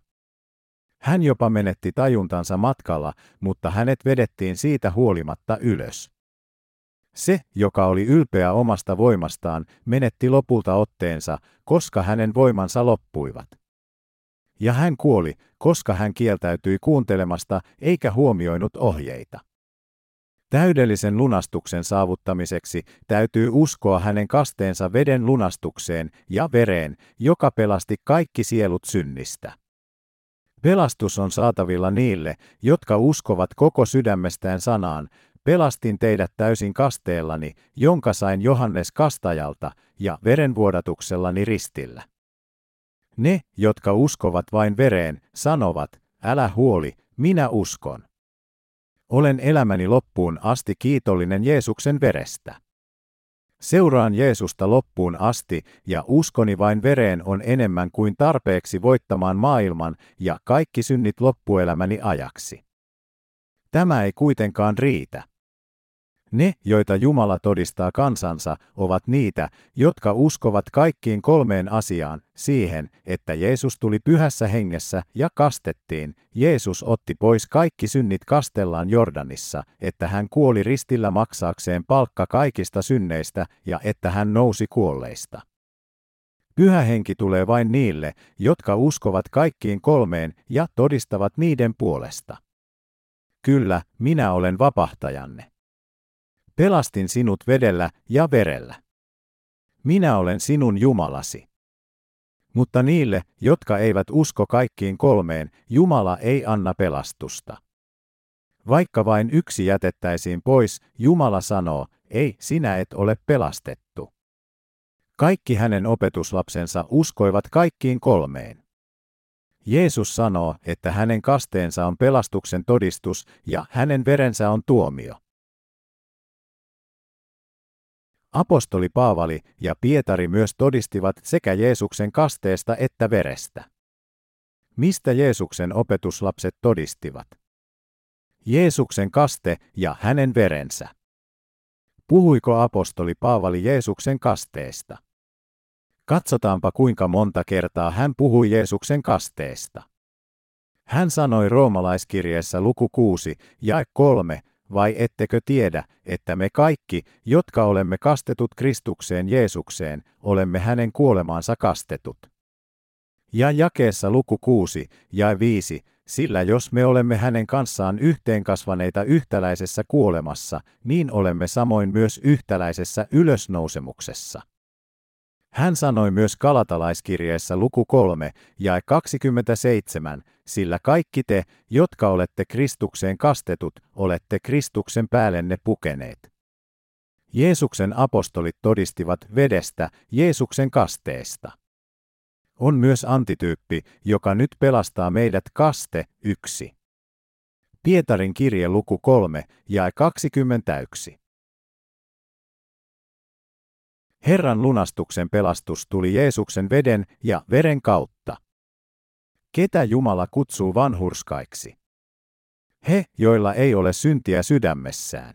Hän jopa menetti tajuntansa matkalla, mutta hänet vedettiin siitä huolimatta ylös. Se, joka oli ylpeä omasta voimastaan, menetti lopulta otteensa, koska hänen voimansa loppuivat. Ja hän kuoli, koska hän kieltäytyi kuuntelemasta eikä huomioinut ohjeita. Täydellisen lunastuksen saavuttamiseksi täytyy uskoa hänen kasteensa veden lunastukseen ja vereen, joka pelasti kaikki sielut synnistä. Pelastus on saatavilla niille, jotka uskovat koko sydämestään sanaan, pelastin teidät täysin kasteellani, jonka sain Johannes Kastajalta, ja verenvuodatuksellani ristillä. Ne, jotka uskovat vain vereen, sanovat, älä huoli, minä uskon. Olen elämäni loppuun asti kiitollinen Jeesuksen verestä. Seuraan Jeesusta loppuun asti ja uskoni vain vereen on enemmän kuin tarpeeksi voittamaan maailman ja kaikki synnit loppuelämäni ajaksi. Tämä ei kuitenkaan riitä. Ne, joita Jumala todistaa kansansa, ovat niitä, jotka uskovat kaikkiin kolmeen asiaan, siihen, että Jeesus tuli pyhässä hengessä ja kastettiin. Jeesus otti pois kaikki synnit kastellaan Jordanissa, että hän kuoli ristillä maksaakseen palkka kaikista synneistä ja että hän nousi kuolleista. Pyhä henki tulee vain niille, jotka uskovat kaikkiin kolmeen ja todistavat niiden puolesta. Kyllä, minä olen vapahtajanne. Pelastin sinut vedellä ja verellä. Minä olen sinun Jumalasi. Mutta niille, jotka eivät usko kaikkiin kolmeen, Jumala ei anna pelastusta. Vaikka vain yksi jätettäisiin pois, Jumala sanoo, ei, sinä et ole pelastettu. Kaikki hänen opetuslapsensa uskoivat kaikkiin kolmeen. Jeesus sanoo, että hänen kasteensa on pelastuksen todistus ja hänen verensä on tuomio. Apostoli Paavali ja Pietari myös todistivat sekä Jeesuksen kasteesta että verestä. Mistä Jeesuksen opetuslapset todistivat? Jeesuksen kaste ja hänen verensä. Puhuiko apostoli Paavali Jeesuksen kasteesta? Katsotaanpa kuinka monta kertaa hän puhui Jeesuksen kasteesta. Hän sanoi roomalaiskirjeessä luku kuusi, jae kolme, vai ettekö tiedä, että me kaikki, jotka olemme kastetut Kristukseen Jeesukseen, olemme hänen kuolemaansa kastetut. Ja jakeessa luku kuusi, jae viisi, sillä jos me olemme hänen kanssaan yhteenkasvaneita yhtäläisessä kuolemassa, niin olemme samoin myös yhtäläisessä ylösnousemuksessa. Hän sanoi myös Galatalaiskirjeessä luku kolme, jae kaksikymmentäseitsemän, sillä kaikki te, jotka olette Kristukseen kastetut, olette Kristuksen päällenne pukeneet. Jeesuksen apostolit todistivat vedestä, Jeesuksen kasteesta. On myös antityyppi, joka nyt pelastaa meidät, kaste, yksi. Pietarin kirje luku kolme, jae kaksikymmentäyksi. Herran lunastuksen pelastus tuli Jeesuksen veden ja veren kautta. Ketä Jumala kutsuu vanhurskaiksi? He, joilla ei ole syntiä sydämessään.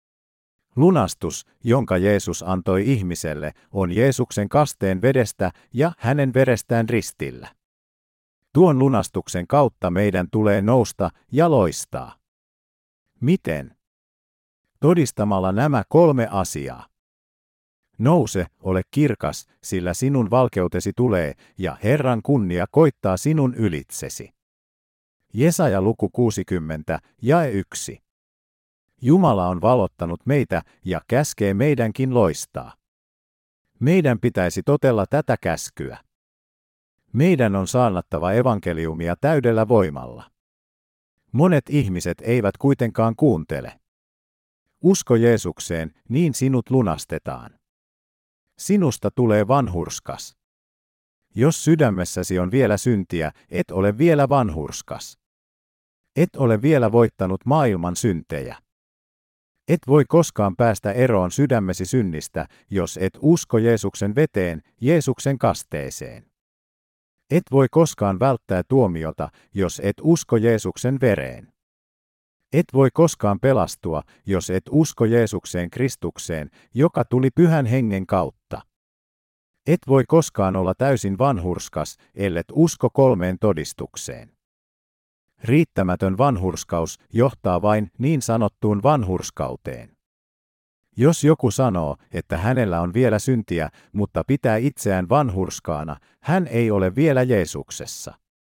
Lunastus, jonka Jeesus antoi ihmiselle, on Jeesuksen kasteen vedestä ja hänen verestään ristillä. Tuon lunastuksen kautta meidän tulee nousta ja loistaa. Miten? Todistamalla nämä kolme asiaa. Nouse, ole kirkas, sillä sinun valkeutesi tulee, ja Herran kunnia koittaa sinun ylitsesi. Jesaja luku kuusikymmentä, jae yksi. Jumala on valottanut meitä ja käskee meidänkin loistaa. Meidän pitäisi totella tätä käskyä. Meidän on saarnattava evankeliumia täydellä voimalla. Monet ihmiset eivät kuitenkaan kuuntele. Usko Jeesukseen, niin sinut lunastetaan. Sinusta tulee vanhurskas. Jos sydämessäsi on vielä syntiä, et ole vielä vanhurskas. Et ole vielä voittanut maailman syntejä. Et voi koskaan päästä eroon sydämesi synnistä, jos et usko Jeesuksen veteen, Jeesuksen kasteeseen. Et voi koskaan välttää tuomiota, jos et usko Jeesuksen vereen. Et voi koskaan pelastua, jos et usko Jeesukseen Kristukseen, joka tuli Pyhän Hengen kautta. Et voi koskaan olla täysin vanhurskas, ellet usko kolmeen todistukseen. Riittämätön vanhurskaus johtaa vain niin sanottuun vanhurskauteen. Jos joku sanoo, että hänellä on vielä syntiä, mutta pitää itseään vanhurskaana, hän ei ole vielä Jeesuksessa.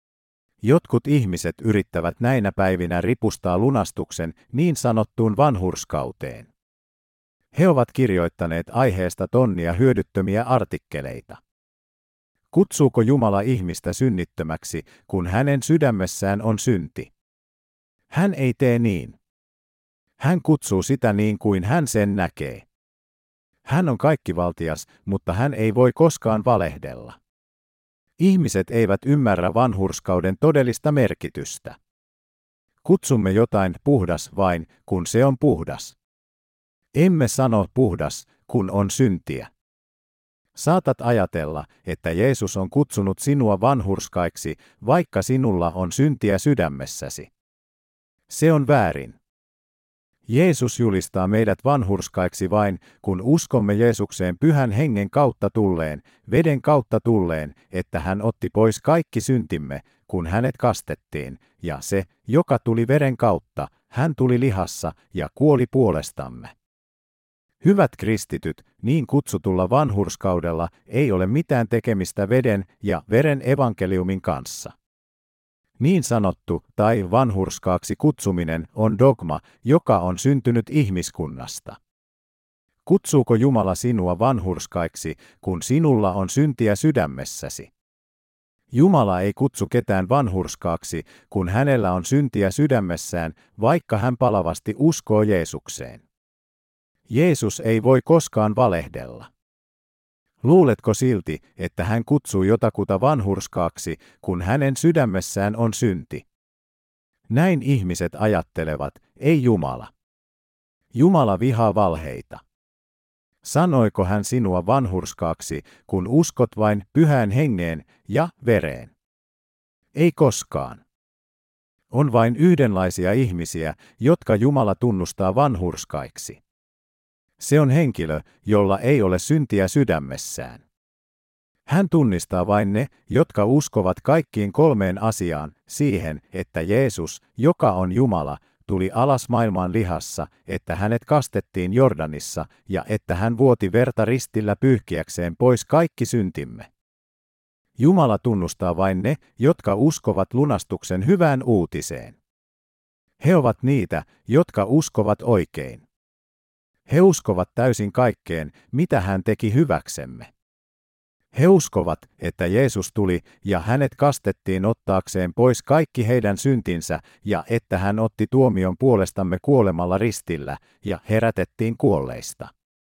Jotkut ihmiset yrittävät näinä päivinä ripustaa lunastuksen niin sanottuun vanhurskauteen. He ovat kirjoittaneet aiheesta tonnia hyödyttömiä artikkeleita. Kutsuuko Jumala ihmistä synnittömäksi, kun hänen sydämessään on synti? Hän ei tee niin. Hän kutsuu sitä niin kuin hän sen näkee. Hän on kaikkivaltias, mutta hän ei voi koskaan valehdella. Ihmiset eivät ymmärrä vanhurskauden todellista merkitystä. Kutsumme jotain puhdas vain, kun se on puhdas. Emme sano puhdas, kun on syntiä. Saatat ajatella, että Jeesus on kutsunut sinua vanhurskaiksi, vaikka sinulla on syntiä sydämessäsi. Se on väärin. Jeesus julistaa meidät vanhurskaiksi vain, kun uskomme Jeesukseen Pyhän Hengen kautta tulleen, veden kautta tulleen, että hän otti pois kaikki syntimme, kun hänet kastettiin, ja se, joka tuli veren kautta, hän tuli lihassa ja kuoli puolestamme. Hyvät kristityt, niin kutsutulla vanhurskaudella ei ole mitään tekemistä veden ja veren evankeliumin kanssa. Niin sanottu tai vanhurskaaksi kutsuminen on dogma, joka on syntynyt ihmiskunnasta. Kutsuuko Jumala sinua vanhurskaiksi, kun sinulla on syntiä sydämessäsi? Jumala ei kutsu ketään vanhurskaaksi, kun hänellä on syntiä sydämessään, vaikka hän palavasti uskoo Jeesukseen. Jeesus ei voi koskaan valehdella. Luuletko silti, että hän kutsuu jotakuta vanhurskaaksi, kun hänen sydämessään on synti? Näin ihmiset ajattelevat, ei Jumala. Jumala vihaa valheita. Sanoiko hän sinua vanhurskaaksi, kun uskot vain Pyhään Hengeen ja vereen? Ei koskaan. On vain yhdenlaisia ihmisiä, jotka Jumala tunnustaa vanhurskaiksi. Se on henkilö, jolla ei ole syntiä sydämessään. Hän tunnistaa vain ne, jotka uskovat kaikkiin kolmeen asiaan, siihen, että Jeesus, joka on Jumala, tuli alas maailmaan lihassa, että hänet kastettiin Jordanissa ja että hän vuoti verta ristillä pyyhkiäkseen pois kaikki syntimme. Jumala tunnustaa vain ne, jotka uskovat lunastuksen hyvään uutiseen. He ovat niitä, jotka uskovat oikein. He uskovat täysin kaikkeen, mitä hän teki hyväksemme. He uskovat, että Jeesus tuli ja hänet kastettiin ottaakseen pois kaikki heidän syntinsä ja että hän otti tuomion puolestamme kuolemalla ristillä ja herätettiin kuolleista.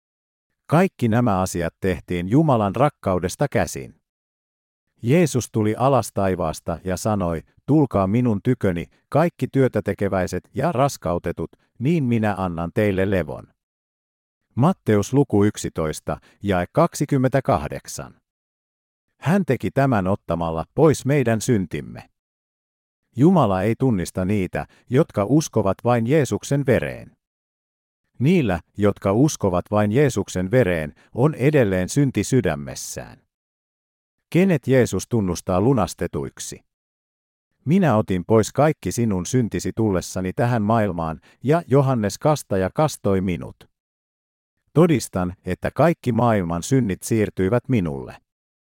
Kaikki nämä asiat tehtiin Jumalan rakkaudesta käsin. Jeesus tuli alas taivaasta ja sanoi, tulkaa minun tyköni, kaikki työtätekeväiset ja raskautetut, niin minä annan teille levon. Matteus luku yksitoista, jae kaksikymmentäkahdeksan. Hän teki tämän ottamalla pois meidän syntimme. Jumala ei tunnista niitä, jotka uskovat vain Jeesuksen vereen. Niillä, jotka uskovat vain Jeesuksen vereen, on edelleen synti sydämessään. Kenet Jeesus tunnustaa lunastetuiksi? Minä otin pois kaikki sinun syntisi tullessani tähän maailmaan, ja Johannes Kastaja kastoi minut. Todistan, että kaikki maailman synnit siirtyivät minulle.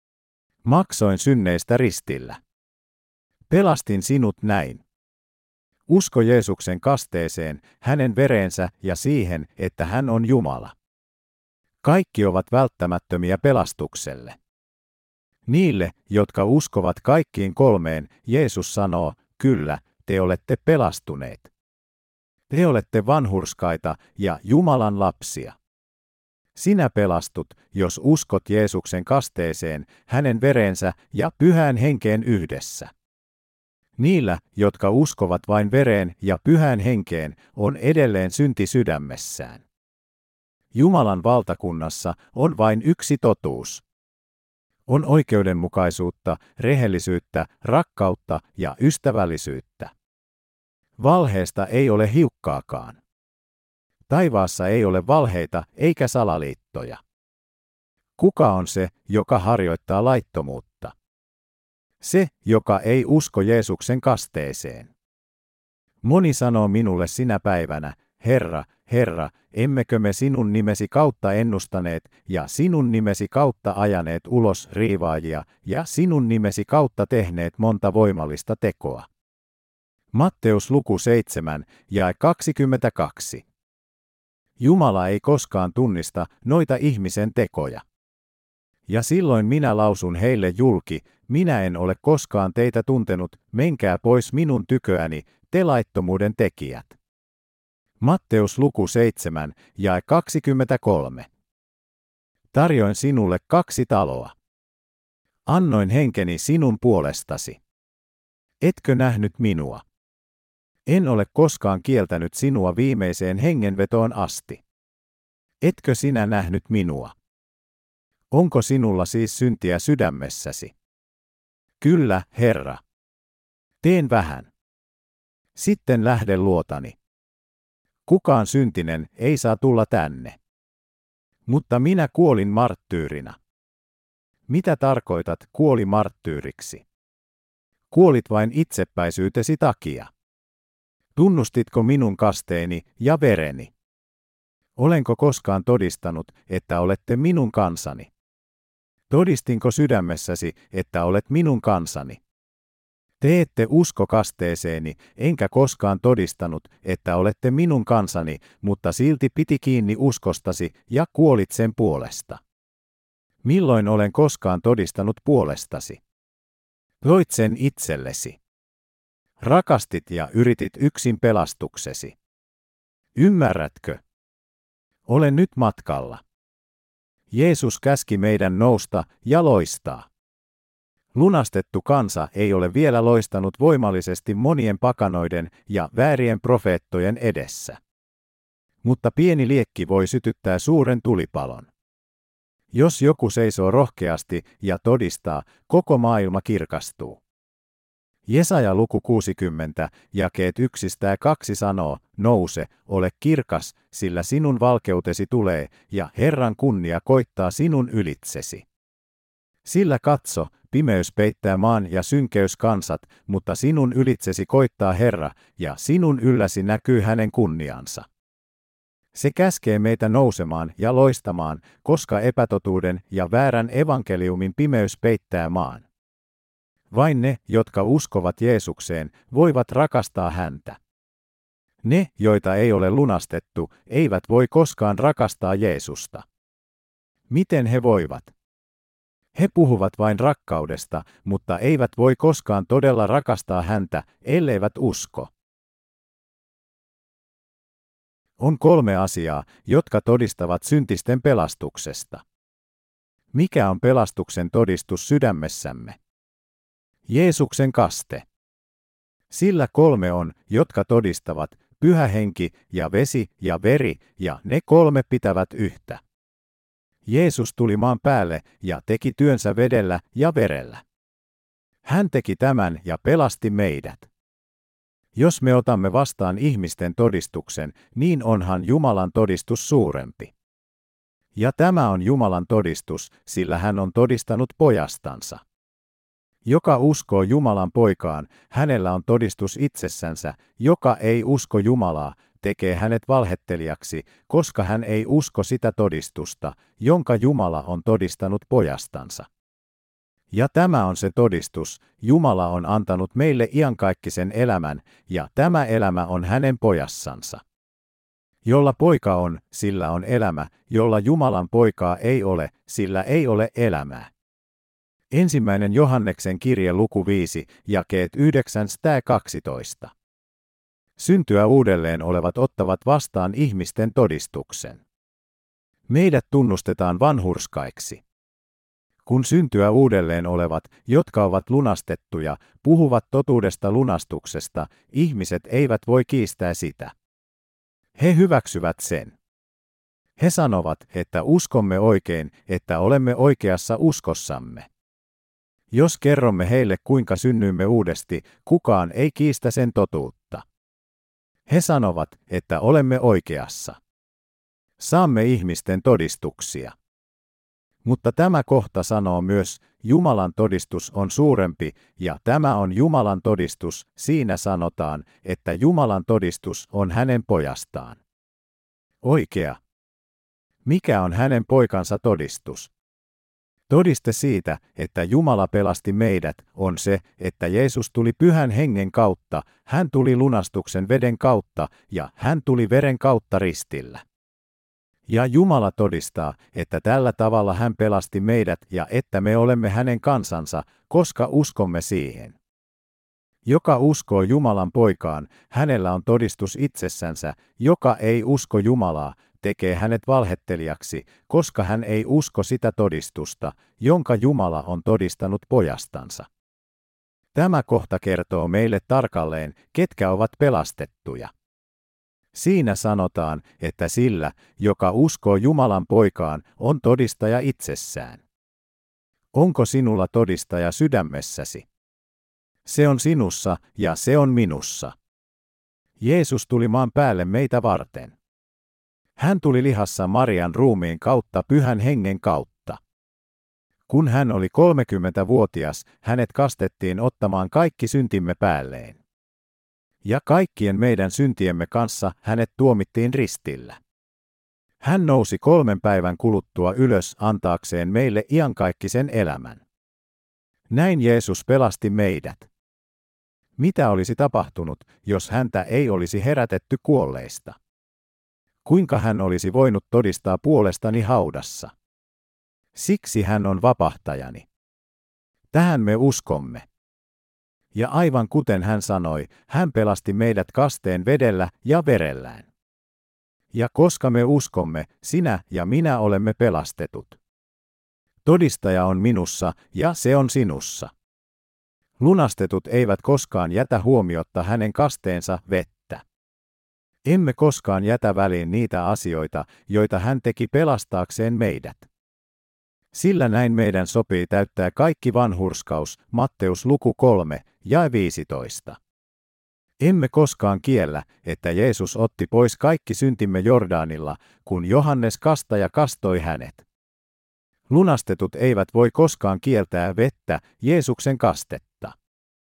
Maksoin synneistä ristillä. Pelastin sinut näin. Usko Jeesuksen kasteeseen, hänen vereensä ja siihen, että hän on Jumala. Kaikki ovat välttämättömiä pelastukselle. Niille, jotka uskovat kaikkiin kolmeen, Jeesus sanoo, kyllä, te olette pelastuneet. Te olette vanhurskaita ja Jumalan lapsia. Sinä pelastut, jos uskot Jeesuksen kasteeseen, hänen verensä ja Pyhään Henkeen yhdessä. Niillä, jotka uskovat vain vereen ja Pyhään Henkeen, on edelleen synti sydämessään. Jumalan valtakunnassa on vain yksi totuus. On oikeudenmukaisuutta, rehellisyyttä, rakkautta ja ystävällisyyttä. Valheesta ei ole hiukkaakaan. Taivaassa ei ole valheita eikä salaliittoja. Kuka on se, joka harjoittaa laittomuutta? Se, joka ei usko Jeesuksen kasteeseen. Moni sanoo minulle sinä päivänä, Herra, Herra, emmekö me sinun nimesi kautta ennustaneet ja sinun nimesi kautta ajaneet ulos riivaajia ja sinun nimesi kautta tehneet monta voimallista tekoa. Matteus luku seitsemän, jae kaksikymmentäkaksi. Jumala ei koskaan tunnista noita ihmisen tekoja. Ja silloin minä lausun heille julki, minä en ole koskaan teitä tuntenut, menkää pois minun tyköäni, te laittomuuden tekijät. Matteus luku seitsemän, jae kaksikymmentäkolme. Tarjoin sinulle kaksi taloa. Annoin henkeni sinun puolestasi. Etkö nähnyt minua? En ole koskaan kieltänyt sinua viimeiseen hengenvetoon asti. Etkö sinä nähnyt minua? Onko sinulla siis syntiä sydämessäsi? Kyllä, Herra. Teen vähän. Sitten lähde luotani. kukaan syntinen ei saa tulla tänne. Mutta minä kuolin marttyyrinä. Mitä tarkoitat kuoli marttyyriksi? Kuolit vain itsepäisyytesi takia. Tunnustitko minun kasteeni ja vereni? Olenko koskaan todistanut, että olette minun kansani? Todistinko sydämessäsi, että olet minun kansani? Te ette usko kasteeseeni, enkä koskaan todistanut, että olette minun kansani, mutta silti piti kiinni uskostasi ja kuolit sen puolesta. Milloin olen koskaan todistanut puolestasi? Toit sen itsellesi. Rakastit ja yritit yksin pelastuksesi. Ymmärrätkö? Olen nyt matkalla. Jeesus käski meidän nousta ja loistaa. Lunastettu kansa ei ole vielä loistanut voimallisesti monien pakanoiden ja väärien profeettojen edessä. Mutta pieni liekki voi sytyttää suuren tulipalon. Jos joku seisoo rohkeasti ja todistaa, koko maailma kirkastuu. Jesaja luku kuusikymmentä, jakeet yksistä ja kaksi sanoo, nouse, ole kirkas, sillä sinun valkeutesi tulee, ja Herran kunnia koittaa sinun ylitsesi. Sillä katso, pimeys peittää maan ja synkeys kansat, mutta sinun ylitsesi koittaa Herra, ja sinun ylläsi näkyy hänen kunniansa. Se käskee meitä nousemaan ja loistamaan, koska epätotuuden ja väärän evankeliumin pimeys peittää maan. Vain ne, jotka uskovat Jeesukseen, voivat rakastaa häntä. Ne, joita ei ole lunastettu, eivät voi koskaan rakastaa Jeesusta. Miten he voivat? He puhuvat vain rakkaudesta, mutta eivät voi koskaan todella rakastaa häntä, elleivät usko. On kolme asiaa, jotka todistavat syntisten pelastuksesta. Mikä on pelastuksen todistus sydämessämme? Jeesuksen kaste. Sillä kolme on, jotka todistavat, Pyhä Henki ja vesi ja veri, ja ne kolme pitävät yhtä. Jeesus tuli maan päälle ja teki työnsä vedellä ja verellä. Hän teki tämän ja pelasti meidät. Jos me otamme vastaan ihmisten todistuksen, niin onhan Jumalan todistus suurempi. Ja tämä on Jumalan todistus, sillä hän on todistanut pojastansa. Joka uskoo Jumalan poikaan, hänellä on todistus itsessänsä, joka ei usko Jumalaa, tekee hänet valhettelijaksi, koska hän ei usko sitä todistusta, jonka Jumala on todistanut pojastansa. Ja tämä on se todistus, Jumala on antanut meille iankaikkisen elämän, ja tämä elämä on hänen pojassansa. Jolla poika on, sillä on elämä, jolla Jumalan poikaa ei ole, sillä ei ole elämää. Ensimmäinen Johanneksen kirje luku viisi, jakeet yhdeksän kaksitoista. Syntyä uudelleen olevat ottavat vastaan ihmisten todistuksen. Meidät tunnustetaan vanhurskaiksi. Kun syntyä uudelleen olevat, jotka ovat lunastettuja, puhuvat totuudesta lunastuksesta, ihmiset eivät voi kiistää sitä. He hyväksyvät sen. He sanovat, että uskomme oikein, että olemme oikeassa uskossamme. Jos kerromme heille, kuinka synnyimme uudesti, kukaan ei kiistä sen totuutta. He sanovat, että olemme oikeassa. Saamme ihmisten todistuksia. Mutta tämä kohta sanoo myös, Jumalan todistus on suurempi, ja tämä on Jumalan todistus, siinä sanotaan, että Jumalan todistus on hänen pojastaan. Oikea. Mikä on hänen poikansa todistus? Todiste siitä, että Jumala pelasti meidät, on se, että Jeesus tuli Pyhän Hengen kautta, hän tuli lunastuksen veden kautta ja hän tuli veren kautta ristillä. Ja Jumala todistaa, että tällä tavalla hän pelasti meidät ja että me olemme hänen kansansa, koska uskomme siihen. Joka uskoo Jumalan poikaan, hänellä on todistus itsessänsä, joka ei usko Jumalaa, tekee hänet valhettelijaksi, koska hän ei usko sitä todistusta, jonka Jumala on todistanut pojastansa. Tämä kohta kertoo meille tarkalleen, ketkä ovat pelastettuja. Siinä sanotaan, että sillä, joka uskoo Jumalan poikaan, on todistaja itsessään. Onko sinulla todistaja sydämessäsi? Se on sinussa ja se on minussa. Jeesus tuli maan päälle meitä varten. Hän tuli lihassa Marian ruumiin kautta Pyhän Hengen kautta. Kun hän oli kolmekymmentävuotias, hänet kastettiin ottamaan kaikki syntimme päälleen. Ja kaikkien meidän syntiemme kanssa hänet tuomittiin ristillä. Hän nousi kolmen päivän kuluttua ylös antaakseen meille iankaikkisen elämän. Näin Jeesus pelasti meidät. Mitä olisi tapahtunut, jos häntä ei olisi herätetty kuolleista? Kuinka hän olisi voinut todistaa puolestani haudassa? Siksi hän on vapahtajani. Tähän me uskomme. Ja aivan kuten hän sanoi, hän pelasti meidät kasteen vedellä ja verellään. Ja koska me uskomme, sinä ja minä olemme pelastetut. Todistaja on minussa ja se on sinussa. Lunastetut eivät koskaan jätä huomiotta hänen kasteensa vettä. Emme koskaan jätä väliin niitä asioita, joita hän teki pelastaakseen meidät. Sillä näin meidän sopii täyttää kaikki vanhurskaus, Matteus luku kolme, jae viisitoista. Emme koskaan kiellä, että Jeesus otti pois kaikki syntimme Jordaanilla, kun Johannes Kastaja kastoi hänet. Lunastetut eivät voi koskaan kieltää vettä, Jeesuksen kastetta.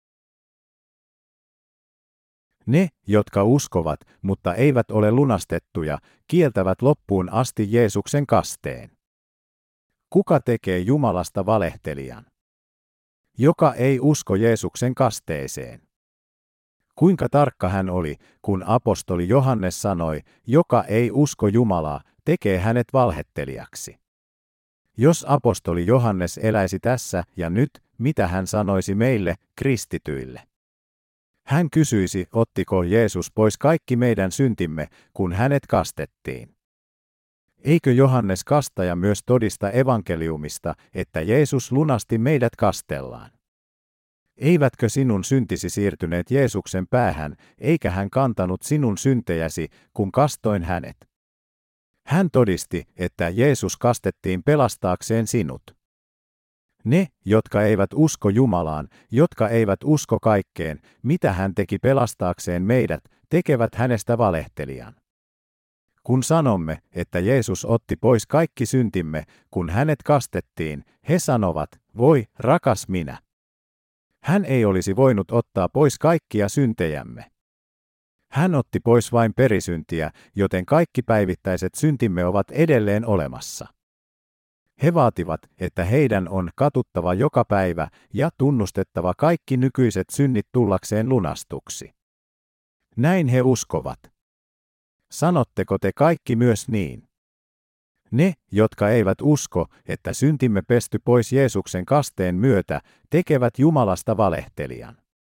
Ne, jotka uskovat, mutta eivät ole lunastettuja, kieltävät loppuun asti Jeesuksen kasteen. Kuka tekee Jumalasta valehtelijan? Joka ei usko Jeesuksen kasteeseen. Kuinka tarkka hän oli, kun apostoli Johannes sanoi, joka ei usko Jumalaa, tekee hänet valhettelijaksi. Jos apostoli Johannes eläisi tässä ja nyt, mitä hän sanoisi meille, kristityille? Hän kysyisi, ottiko Jeesus pois kaikki meidän syntimme, kun hänet kastettiin. Eikö Johannes Kastaja myös todista evankeliumista, että Jeesus lunasti meidät kastellaan? Eivätkö sinun syntisi siirtyneet Jeesuksen päähän, eikä hän kantanut sinun syntejäsi, kun kastoin hänet? Hän todisti, että Jeesus kastettiin pelastaakseen sinut. Ne, jotka eivät usko Jumalaan, jotka eivät usko kaikkeen, mitä hän teki pelastaakseen meidät, tekevät hänestä valehtelijan. Kun sanomme, että Jeesus otti pois kaikki syntimme, kun hänet kastettiin, he sanovat, voi, rakas minä. Hän ei olisi voinut ottaa pois kaikkia syntejämme. Hän otti pois vain perisyntiä, joten kaikki päivittäiset syntimme ovat edelleen olemassa. He vaativat, että heidän on katuttava joka päivä ja tunnustettava kaikki nykyiset synnit tullakseen lunastuksi. Näin he uskovat. Sanotteko te kaikki myös niin? Ne, jotka eivät usko, että syntimme pesty pois Jeesuksen kasteen myötä, tekevät Jumalasta valehtelijan.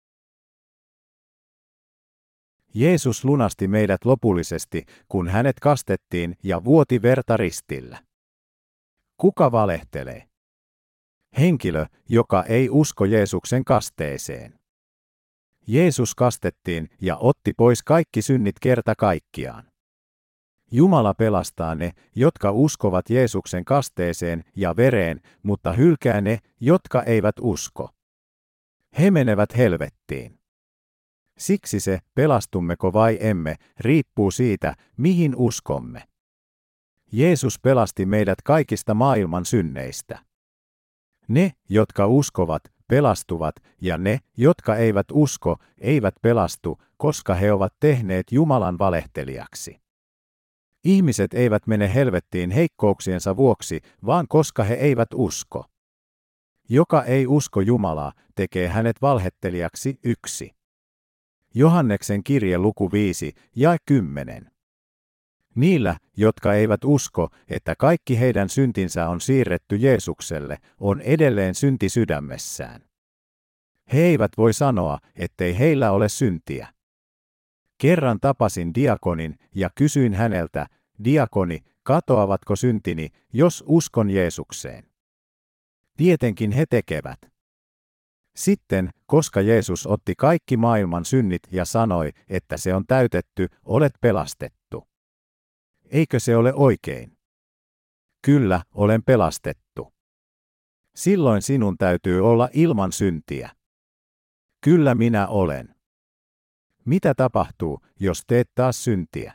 Jeesus lunasti meidät lopullisesti, kun hänet kastettiin ja vuoti verta ristillä. Kuka valehtelee? Henkilö, joka ei usko Jeesuksen kasteeseen. Jeesus kastettiin ja otti pois kaikki synnit kerta kaikkiaan. Jumala pelastaa ne, jotka uskovat Jeesuksen kasteeseen ja vereen, mutta hylkää ne, jotka eivät usko. He menevät helvettiin. Siksi se, pelastummeko vai emme, riippuu siitä, mihin uskomme. Jeesus pelasti meidät kaikista maailman synneistä. Ne, jotka uskovat, pelastuvat, ja ne, jotka eivät usko, eivät pelastu, koska he ovat tehneet Jumalan valehtelijaksi. Ihmiset eivät mene helvettiin heikkouksiensa vuoksi, vaan koska he eivät usko. Joka ei usko Jumalaa, tekee hänet valhettelijaksi yksi. Johanneksen kirje luku viisi, jae kymmenen. Niillä, jotka eivät usko, että kaikki heidän syntinsä on siirretty Jeesukselle, on edelleen synti sydämessään. He eivät voi sanoa, ettei heillä ole syntiä. Kerran tapasin diakonin ja kysyin häneltä, diakoni, katoavatko syntini, jos uskon Jeesukseen? Tietenkin he tekevät. Sitten, koska Jeesus otti kaikki maailman synnit ja sanoi, että se on täytetty, olet pelastettu. Eikö se ole oikein? Kyllä, olen pelastettu. Silloin sinun täytyy olla ilman syntiä. Kyllä minä olen. Mitä tapahtuu, jos teet taas syntiä?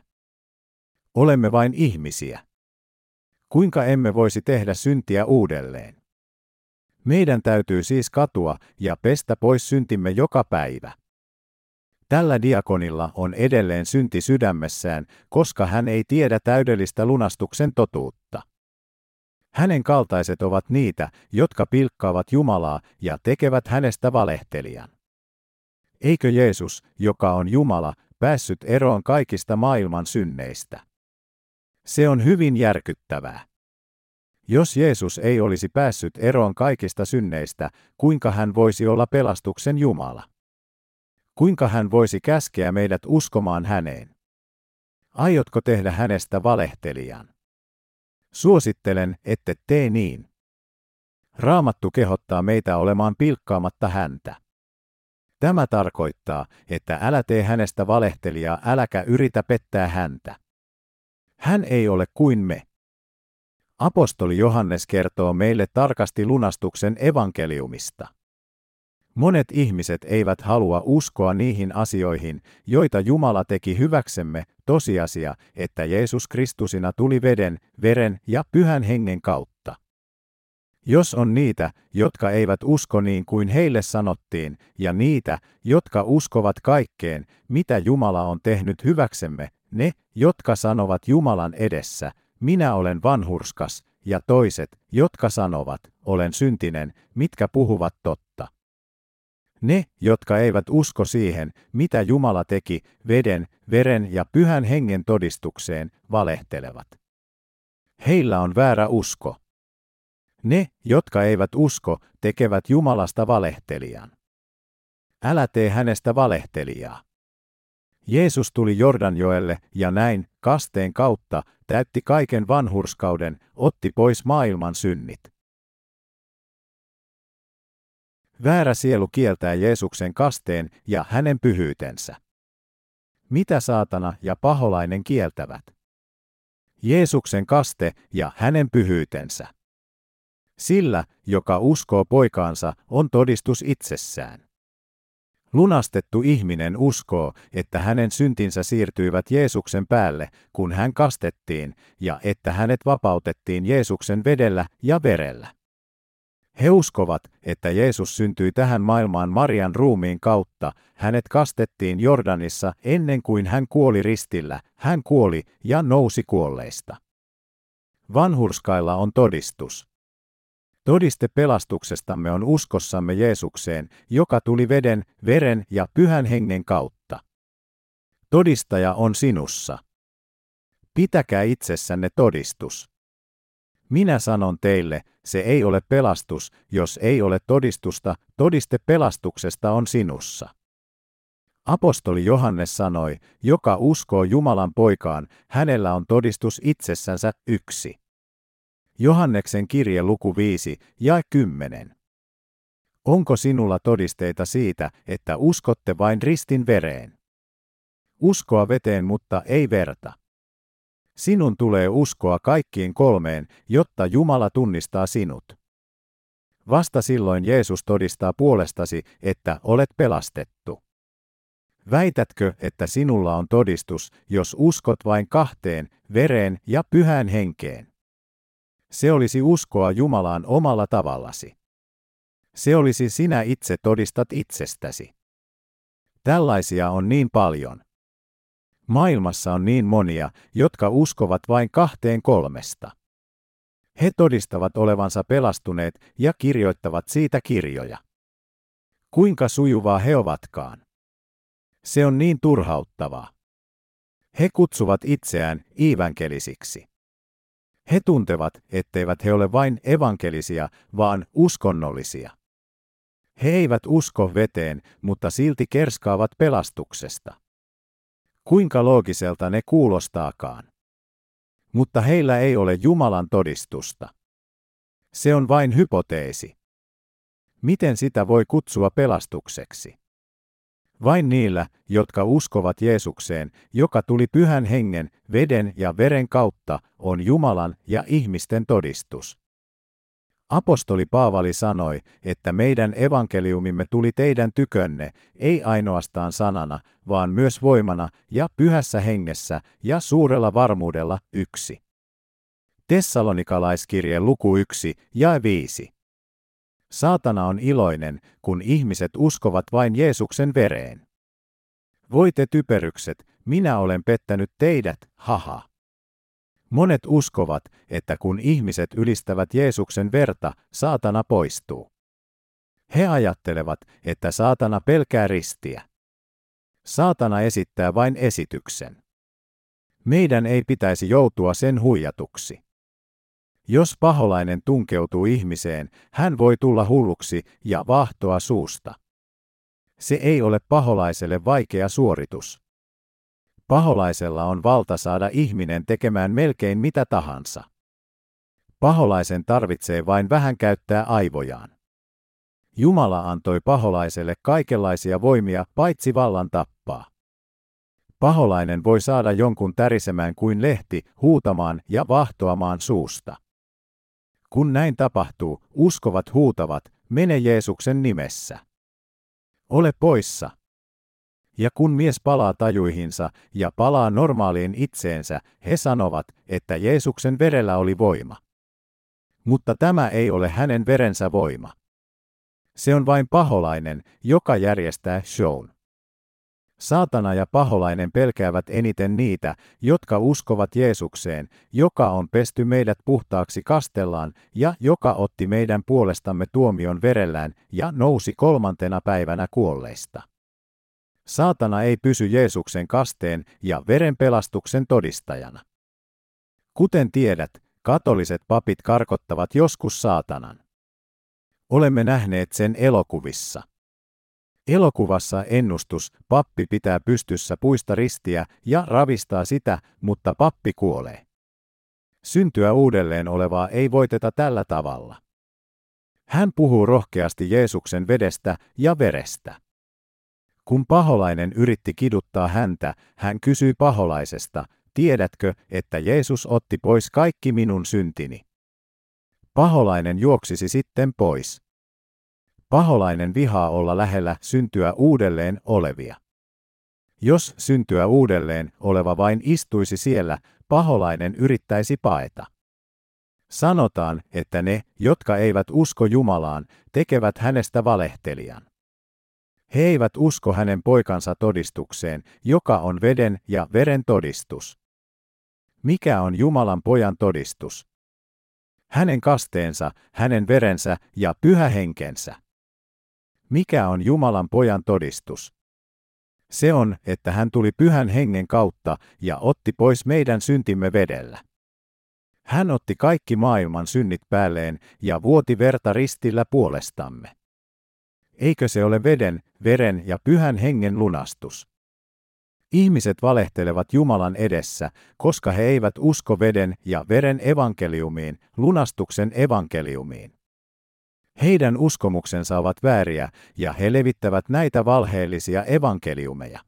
Olemme vain ihmisiä. Kuinka emme voisi tehdä syntiä uudelleen? Meidän täytyy siis katua ja pestä pois syntimme joka päivä. Tällä diakonilla on edelleen synti sydämessään, koska hän ei tiedä täydellistä lunastuksen totuutta. Hänen kaltaiset ovat niitä, jotka pilkkaavat Jumalaa ja tekevät hänestä valehtelijan. Eikö Jeesus, joka on Jumala, päässyt eroon kaikista maailman synneistä? Se on hyvin järkyttävää. Jos Jeesus ei olisi päässyt eroon kaikista synneistä, kuinka hän voisi olla pelastuksen Jumala? Kuinka hän voisi käskeä meidät uskomaan häneen? Aiotko tehdä hänestä valehtelijan? Suosittelen, ette tee niin. Raamattu kehottaa meitä olemaan pilkkaamatta häntä. Tämä tarkoittaa, että älä tee hänestä valehtelijaa, äläkä yritä pettää häntä. Hän ei ole kuin me. Apostoli Johannes kertoo meille tarkasti lunastuksen evankeliumista. Monet ihmiset eivät halua uskoa niihin asioihin, joita Jumala teki hyväksemme, tosiasia, että Jeesus Kristusina tuli veden, veren ja pyhän hengen kautta. Jos on niitä, jotka eivät usko niin kuin heille sanottiin, ja niitä, jotka uskovat kaikkeen, mitä Jumala on tehnyt hyväksemme, ne, jotka sanovat Jumalan edessä, minä olen vanhurskas, ja toiset, jotka sanovat, olen syntinen, mitkä puhuvat totta. Ne, jotka eivät usko siihen, mitä Jumala teki, veden, veren ja pyhän hengen todistukseen, valehtelevat. Heillä on väärä usko. Ne, jotka eivät usko, tekevät Jumalasta valehtelijan. Älä tee hänestä valehtelijaa. Jeesus tuli Jordanjoelle ja näin, kasteen kautta, täytti kaiken vanhurskauden, otti pois maailman synnit. Väärä sielu kieltää Jeesuksen kasteen ja hänen pyhyytensä. Mitä saatana ja paholainen kieltävät? Jeesuksen kaste ja hänen pyhyytensä. Sillä, joka uskoo poikaansa, on todistus itsessään. Lunastettu ihminen uskoo, että hänen syntinsä siirtyivät Jeesuksen päälle, kun hän kastettiin, ja että hänet vapautettiin Jeesuksen vedellä ja verellä. He uskovat, että Jeesus syntyi tähän maailmaan Marian ruumiin kautta, hänet kastettiin Jordanissa ennen kuin hän kuoli ristillä, hän kuoli ja nousi kuolleista. Vanhurskailla on todistus. Todiste pelastuksestamme on uskossamme Jeesukseen, joka tuli veden, veren ja pyhän hengen kautta. Todistaja on sinussa. Pitäkää itsessänne todistus. Minä sanon teille, se ei ole pelastus, jos ei ole todistusta, todiste pelastuksesta on sinussa. Apostoli Johannes sanoi, joka uskoo Jumalan poikaan, hänellä on todistus itsessänsä yksi. Johanneksen kirje luku viisi ja kymmenen. Onko sinulla todisteita siitä, että uskotte vain ristin vereen? Uskoa veteen, mutta ei verta. Sinun tulee uskoa kaikkiin kolmeen, jotta Jumala tunnistaa sinut. Vasta silloin Jeesus todistaa puolestasi, että olet pelastettu. Väitätkö, että sinulla on todistus, jos uskot vain kahteen, vereen ja pyhään henkeen? Se olisi uskoa Jumalaan omalla tavallasi. Se olisi sinä itse todistat itsestäsi. Tällaisia on niin paljon. Maailmassa on niin monia, jotka uskovat vain kahteen kolmesta. He todistavat olevansa pelastuneet ja kirjoittavat siitä kirjoja. Kuinka sujuvaa he ovatkaan? Se on niin turhauttavaa. He kutsuvat itseään evankelisiksi. He tuntevat, etteivät he ole vain evankelisia, vaan uskonnollisia. He eivät usko veteen, mutta silti kerskaavat pelastuksesta. Kuinka loogiselta ne kuulostaakaan. Mutta heillä ei ole Jumalan todistusta. Se on vain hypoteesi. Miten sitä voi kutsua pelastukseksi? Vain niillä, jotka uskovat Jeesukseen, joka tuli pyhän hengen, veden ja veren kautta, on Jumalan ja ihmisten todistus. Apostoli Paavali sanoi, että meidän evankeliumimme tuli teidän tykönne, ei ainoastaan sanana, vaan myös voimana ja pyhässä hengessä ja suurella varmuudella. Yksi. Tessalonikalaiskirje luku yksi ja viisi. Saatana on iloinen, kun ihmiset uskovat vain Jeesuksen vereen. Voi te typerykset, minä olen pettänyt teidät, haha. Monet uskovat, että kun ihmiset ylistävät Jeesuksen verta, saatana poistuu. He ajattelevat, että saatana pelkää ristiä. Saatana esittää vain esityksen. Meidän ei pitäisi joutua sen huijatuksi. Jos paholainen tunkeutuu ihmiseen, hän voi tulla hulluksi ja vaahtoa suusta. Se ei ole paholaiselle vaikea suoritus. Paholaisella on valta saada ihminen tekemään melkein mitä tahansa. Paholaisen tarvitsee vain vähän käyttää aivojaan. Jumala antoi paholaiselle kaikenlaisia voimia paitsi vallan tappaa. Paholainen voi saada jonkun tärisemään kuin lehti, huutamaan ja vaahtoamaan suusta. Kun näin tapahtuu, uskovat huutavat, mene Jeesuksen nimessä. Ole poissa. Ja kun mies palaa tajuihinsa ja palaa normaaliin itseensä, he sanovat, että Jeesuksen verellä oli voima. Mutta tämä ei ole hänen verensä voima. Se on vain paholainen, joka järjestää shown. Saatana ja paholainen pelkäävät eniten niitä, jotka uskovat Jeesukseen, joka on pesty meidät puhtaaksi kastellaan ja joka otti meidän puolestamme tuomion verellään ja nousi kolmantena päivänä kuolleista. Saatana ei pysy Jeesuksen kasteen ja veren pelastuksen todistajana. Kuten tiedät, katoliset papit karkottavat joskus saatanan. Olemme nähneet sen elokuvissa. Elokuvassa ennustus, pappi pitää pystyssä puista ristiä ja ravistaa sitä, mutta pappi kuolee. Syntyä uudelleen olevaa ei voiteta tällä tavalla. Hän puhuu rohkeasti Jeesuksen vedestä ja verestä. Kun paholainen yritti kiduttaa häntä, hän kysyi paholaisesta, tiedätkö, että Jeesus otti pois kaikki minun syntini? Paholainen juoksisi sitten pois. Paholainen vihaa olla lähellä syntyä uudelleen olevia. Jos syntyä uudelleen oleva vain istuisi siellä, paholainen yrittäisi paeta. Sanotaan, että ne, jotka eivät usko Jumalaan, tekevät hänestä valehtelijan. He eivät usko hänen poikansa todistukseen, joka on veden ja veren todistus. Mikä on Jumalan pojan todistus? Hänen kasteensa, hänen verensä ja pyhä henkensä. Mikä on Jumalan pojan todistus? Se on, että hän tuli pyhän hengen kautta ja otti pois meidän syntimme vedellä. Hän otti kaikki maailman synnit päälleen ja vuoti verta ristillä puolestamme. Eikö se ole veden, veren ja pyhän hengen lunastus? Ihmiset valehtelevat Jumalan edessä, koska he eivät usko veden ja veren evankeliumiin, lunastuksen evankeliumiin. Heidän uskomuksensa ovat vääriä ja he levittävät näitä valheellisia evankeliumeja.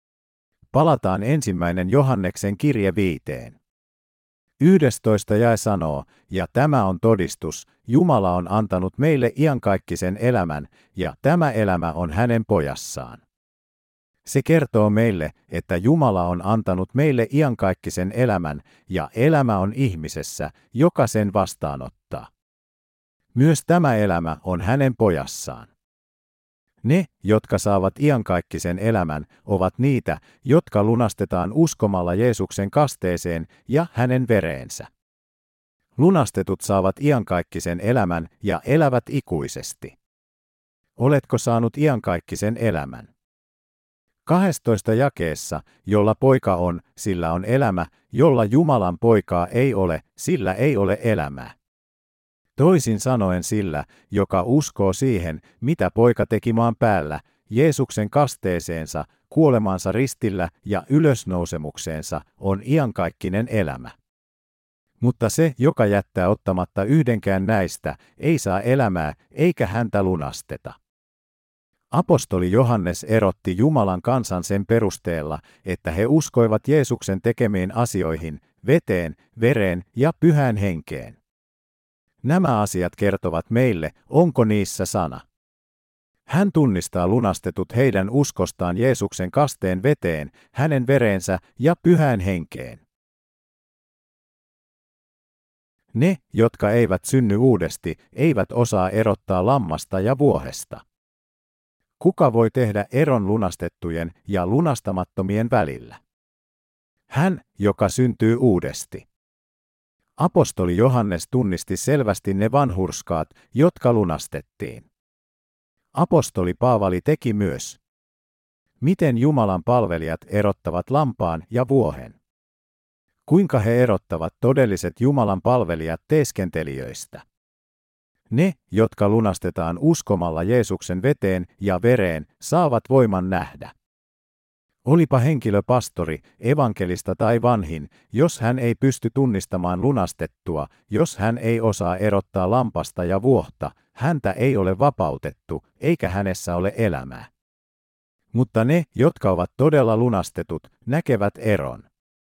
Palataan ensimmäinen Johanneksen kirje viiteen. yhdestoista jae sanoo, ja tämä on todistus, Jumala on antanut meille iankaikkisen elämän, ja tämä elämä on hänen pojassaan. Se kertoo meille, että Jumala on antanut meille iankaikkisen elämän, ja elämä on ihmisessä, joka sen vastaanottaa. Myös tämä elämä on hänen pojassaan. Ne, jotka saavat iankaikkisen elämän, ovat niitä, jotka lunastetaan uskomalla Jeesuksen kasteeseen ja hänen vereensä. Lunastetut saavat iankaikkisen elämän ja elävät ikuisesti. Oletko saanut iankaikkisen elämän? kahdestoista jakeessa, jolla poika on, sillä on elämä, jolla Jumalan poikaa ei ole, sillä ei ole elämää. Toisin sanoen sillä, joka uskoo siihen, mitä poika teki maan päällä, Jeesuksen kasteeseensa, kuolemansa ristillä ja ylösnousemukseensa, on iankaikkinen elämä. Mutta se, joka jättää ottamatta yhdenkään näistä, ei saa elämää, eikä häntä lunasteta. Apostoli Johannes erotti Jumalan kansan sen perusteella, että he uskoivat Jeesuksen tekemiin asioihin, veteen, vereen ja pyhään henkeen. Nämä asiat kertovat meille, onko niissä sana. Hän tunnistaa lunastetut heidän uskostaan Jeesuksen kasteen veteen, hänen vereensä ja pyhään henkeen. Ne, jotka eivät synny uudesti, eivät osaa erottaa lammasta ja vuohesta. Kuka voi tehdä eron lunastettujen ja lunastamattomien välillä? Hän, joka syntyy uudesti. Apostoli Johannes tunnisti selvästi ne vanhurskaat, jotka lunastettiin. Apostoli Paavali teki myös. Miten Jumalan palvelijat erottavat lampaan ja vuohen? Kuinka he erottavat todelliset Jumalan palvelijat teeskentelijöistä? Ne, jotka lunastetaan uskomalla Jeesuksen veteen ja vereen, saavat voiman nähdä. Olipa henkilö pastori, evankelista tai vanhin, jos hän ei pysty tunnistamaan lunastettua, jos hän ei osaa erottaa lampasta ja vuohta, häntä ei ole vapautettu, eikä hänessä ole elämää. Mutta ne, jotka ovat todella lunastetut, näkevät eron.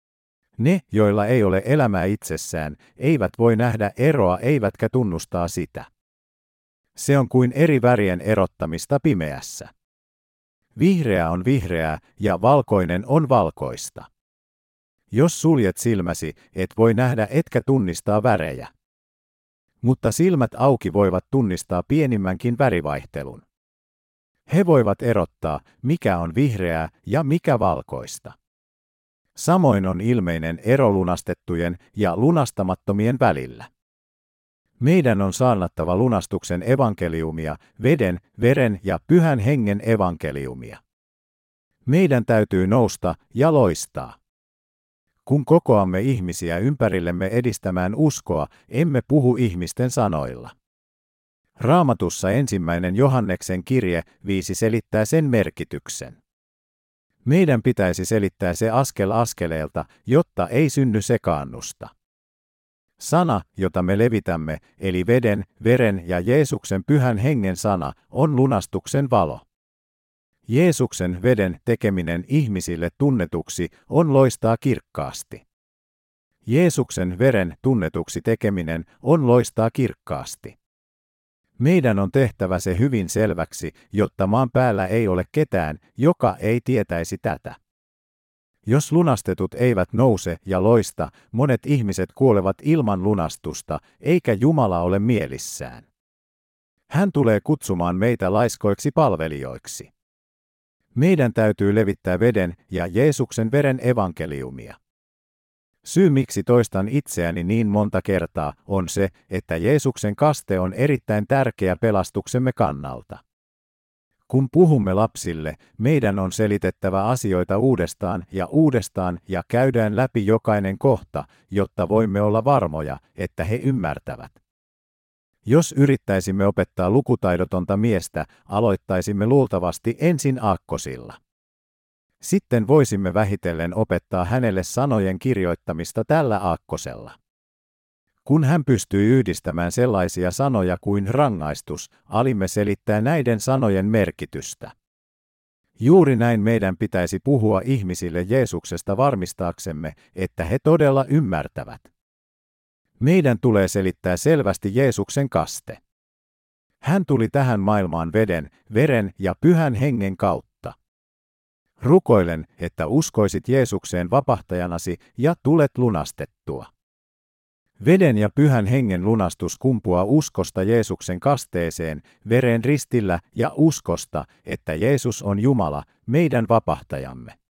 Ne, joilla ei ole elämää itsessään, eivät voi nähdä eroa eivätkä tunnustaa sitä. Se on kuin eri värien erottamista pimeässä. Vihreä on vihreää ja valkoinen on valkoista. Jos suljet silmäsi, et voi nähdä etkä tunnistaa värejä. Mutta silmät auki voivat tunnistaa pienimmänkin värivaihtelun. He voivat erottaa, mikä on vihreää ja mikä valkoista. Samoin on ilmeinen ero lunastettujen ja lunastamattomien välillä. Meidän on saarnattava lunastuksen evankeliumia, veden, veren ja pyhän hengen evankeliumia. Meidän täytyy nousta ja loistaa. Kun kokoamme ihmisiä ympärillemme edistämään uskoa, emme puhu ihmisten sanoilla. Raamatussa ensimmäinen Johanneksen kirje viisi selittää sen merkityksen. Meidän pitäisi selittää se askel askeleelta, jotta ei synny sekaannusta. Sana, jota me levitämme, eli veden, veren ja Jeesuksen pyhän hengen sana, on lunastuksen valo. Jeesuksen veden tekeminen ihmisille tunnetuksi on loistaa kirkkaasti. Jeesuksen veren tunnetuksi tekeminen on loistaa kirkkaasti. Meidän on tehtävä se hyvin selväksi, jotta maan päällä ei ole ketään, joka ei tietäisi tätä. Jos lunastetut eivät nouse ja loista, monet ihmiset kuolevat ilman lunastusta, eikä Jumala ole mielissään. Hän tulee kutsumaan meitä laiskoiksi palvelijoiksi. Meidän täytyy levittää veden ja Jeesuksen veren evankeliumia. Syy miksi toistan itseäni niin monta kertaa on se, että Jeesuksen kaste on erittäin tärkeä pelastuksemme kannalta. Kun puhumme lapsille, meidän on selitettävä asioita uudestaan ja uudestaan ja käydään läpi jokainen kohta, jotta voimme olla varmoja, että he ymmärtävät. Jos yrittäisimme opettaa lukutaidotonta miestä, aloittaisimme luultavasti ensin aakkosilla. Sitten voisimme vähitellen opettaa hänelle sanojen kirjoittamista tällä aakkosella. Kun hän pystyy yhdistämään sellaisia sanoja kuin rangaistus, alimme selittää näiden sanojen merkitystä. Juuri näin meidän pitäisi puhua ihmisille Jeesuksesta varmistaaksemme, että he todella ymmärtävät. Meidän tulee selittää selvästi Jeesuksen kaste. Hän tuli tähän maailmaan veden, veren ja pyhän hengen kautta. Rukoilen, että uskoisit Jeesukseen vapahtajanasi ja tulet lunastettua. Veden ja pyhän hengen lunastus kumpuaa uskosta Jeesuksen kasteeseen, veren ristillä ja uskosta, että Jeesus on Jumala, meidän vapahtajamme.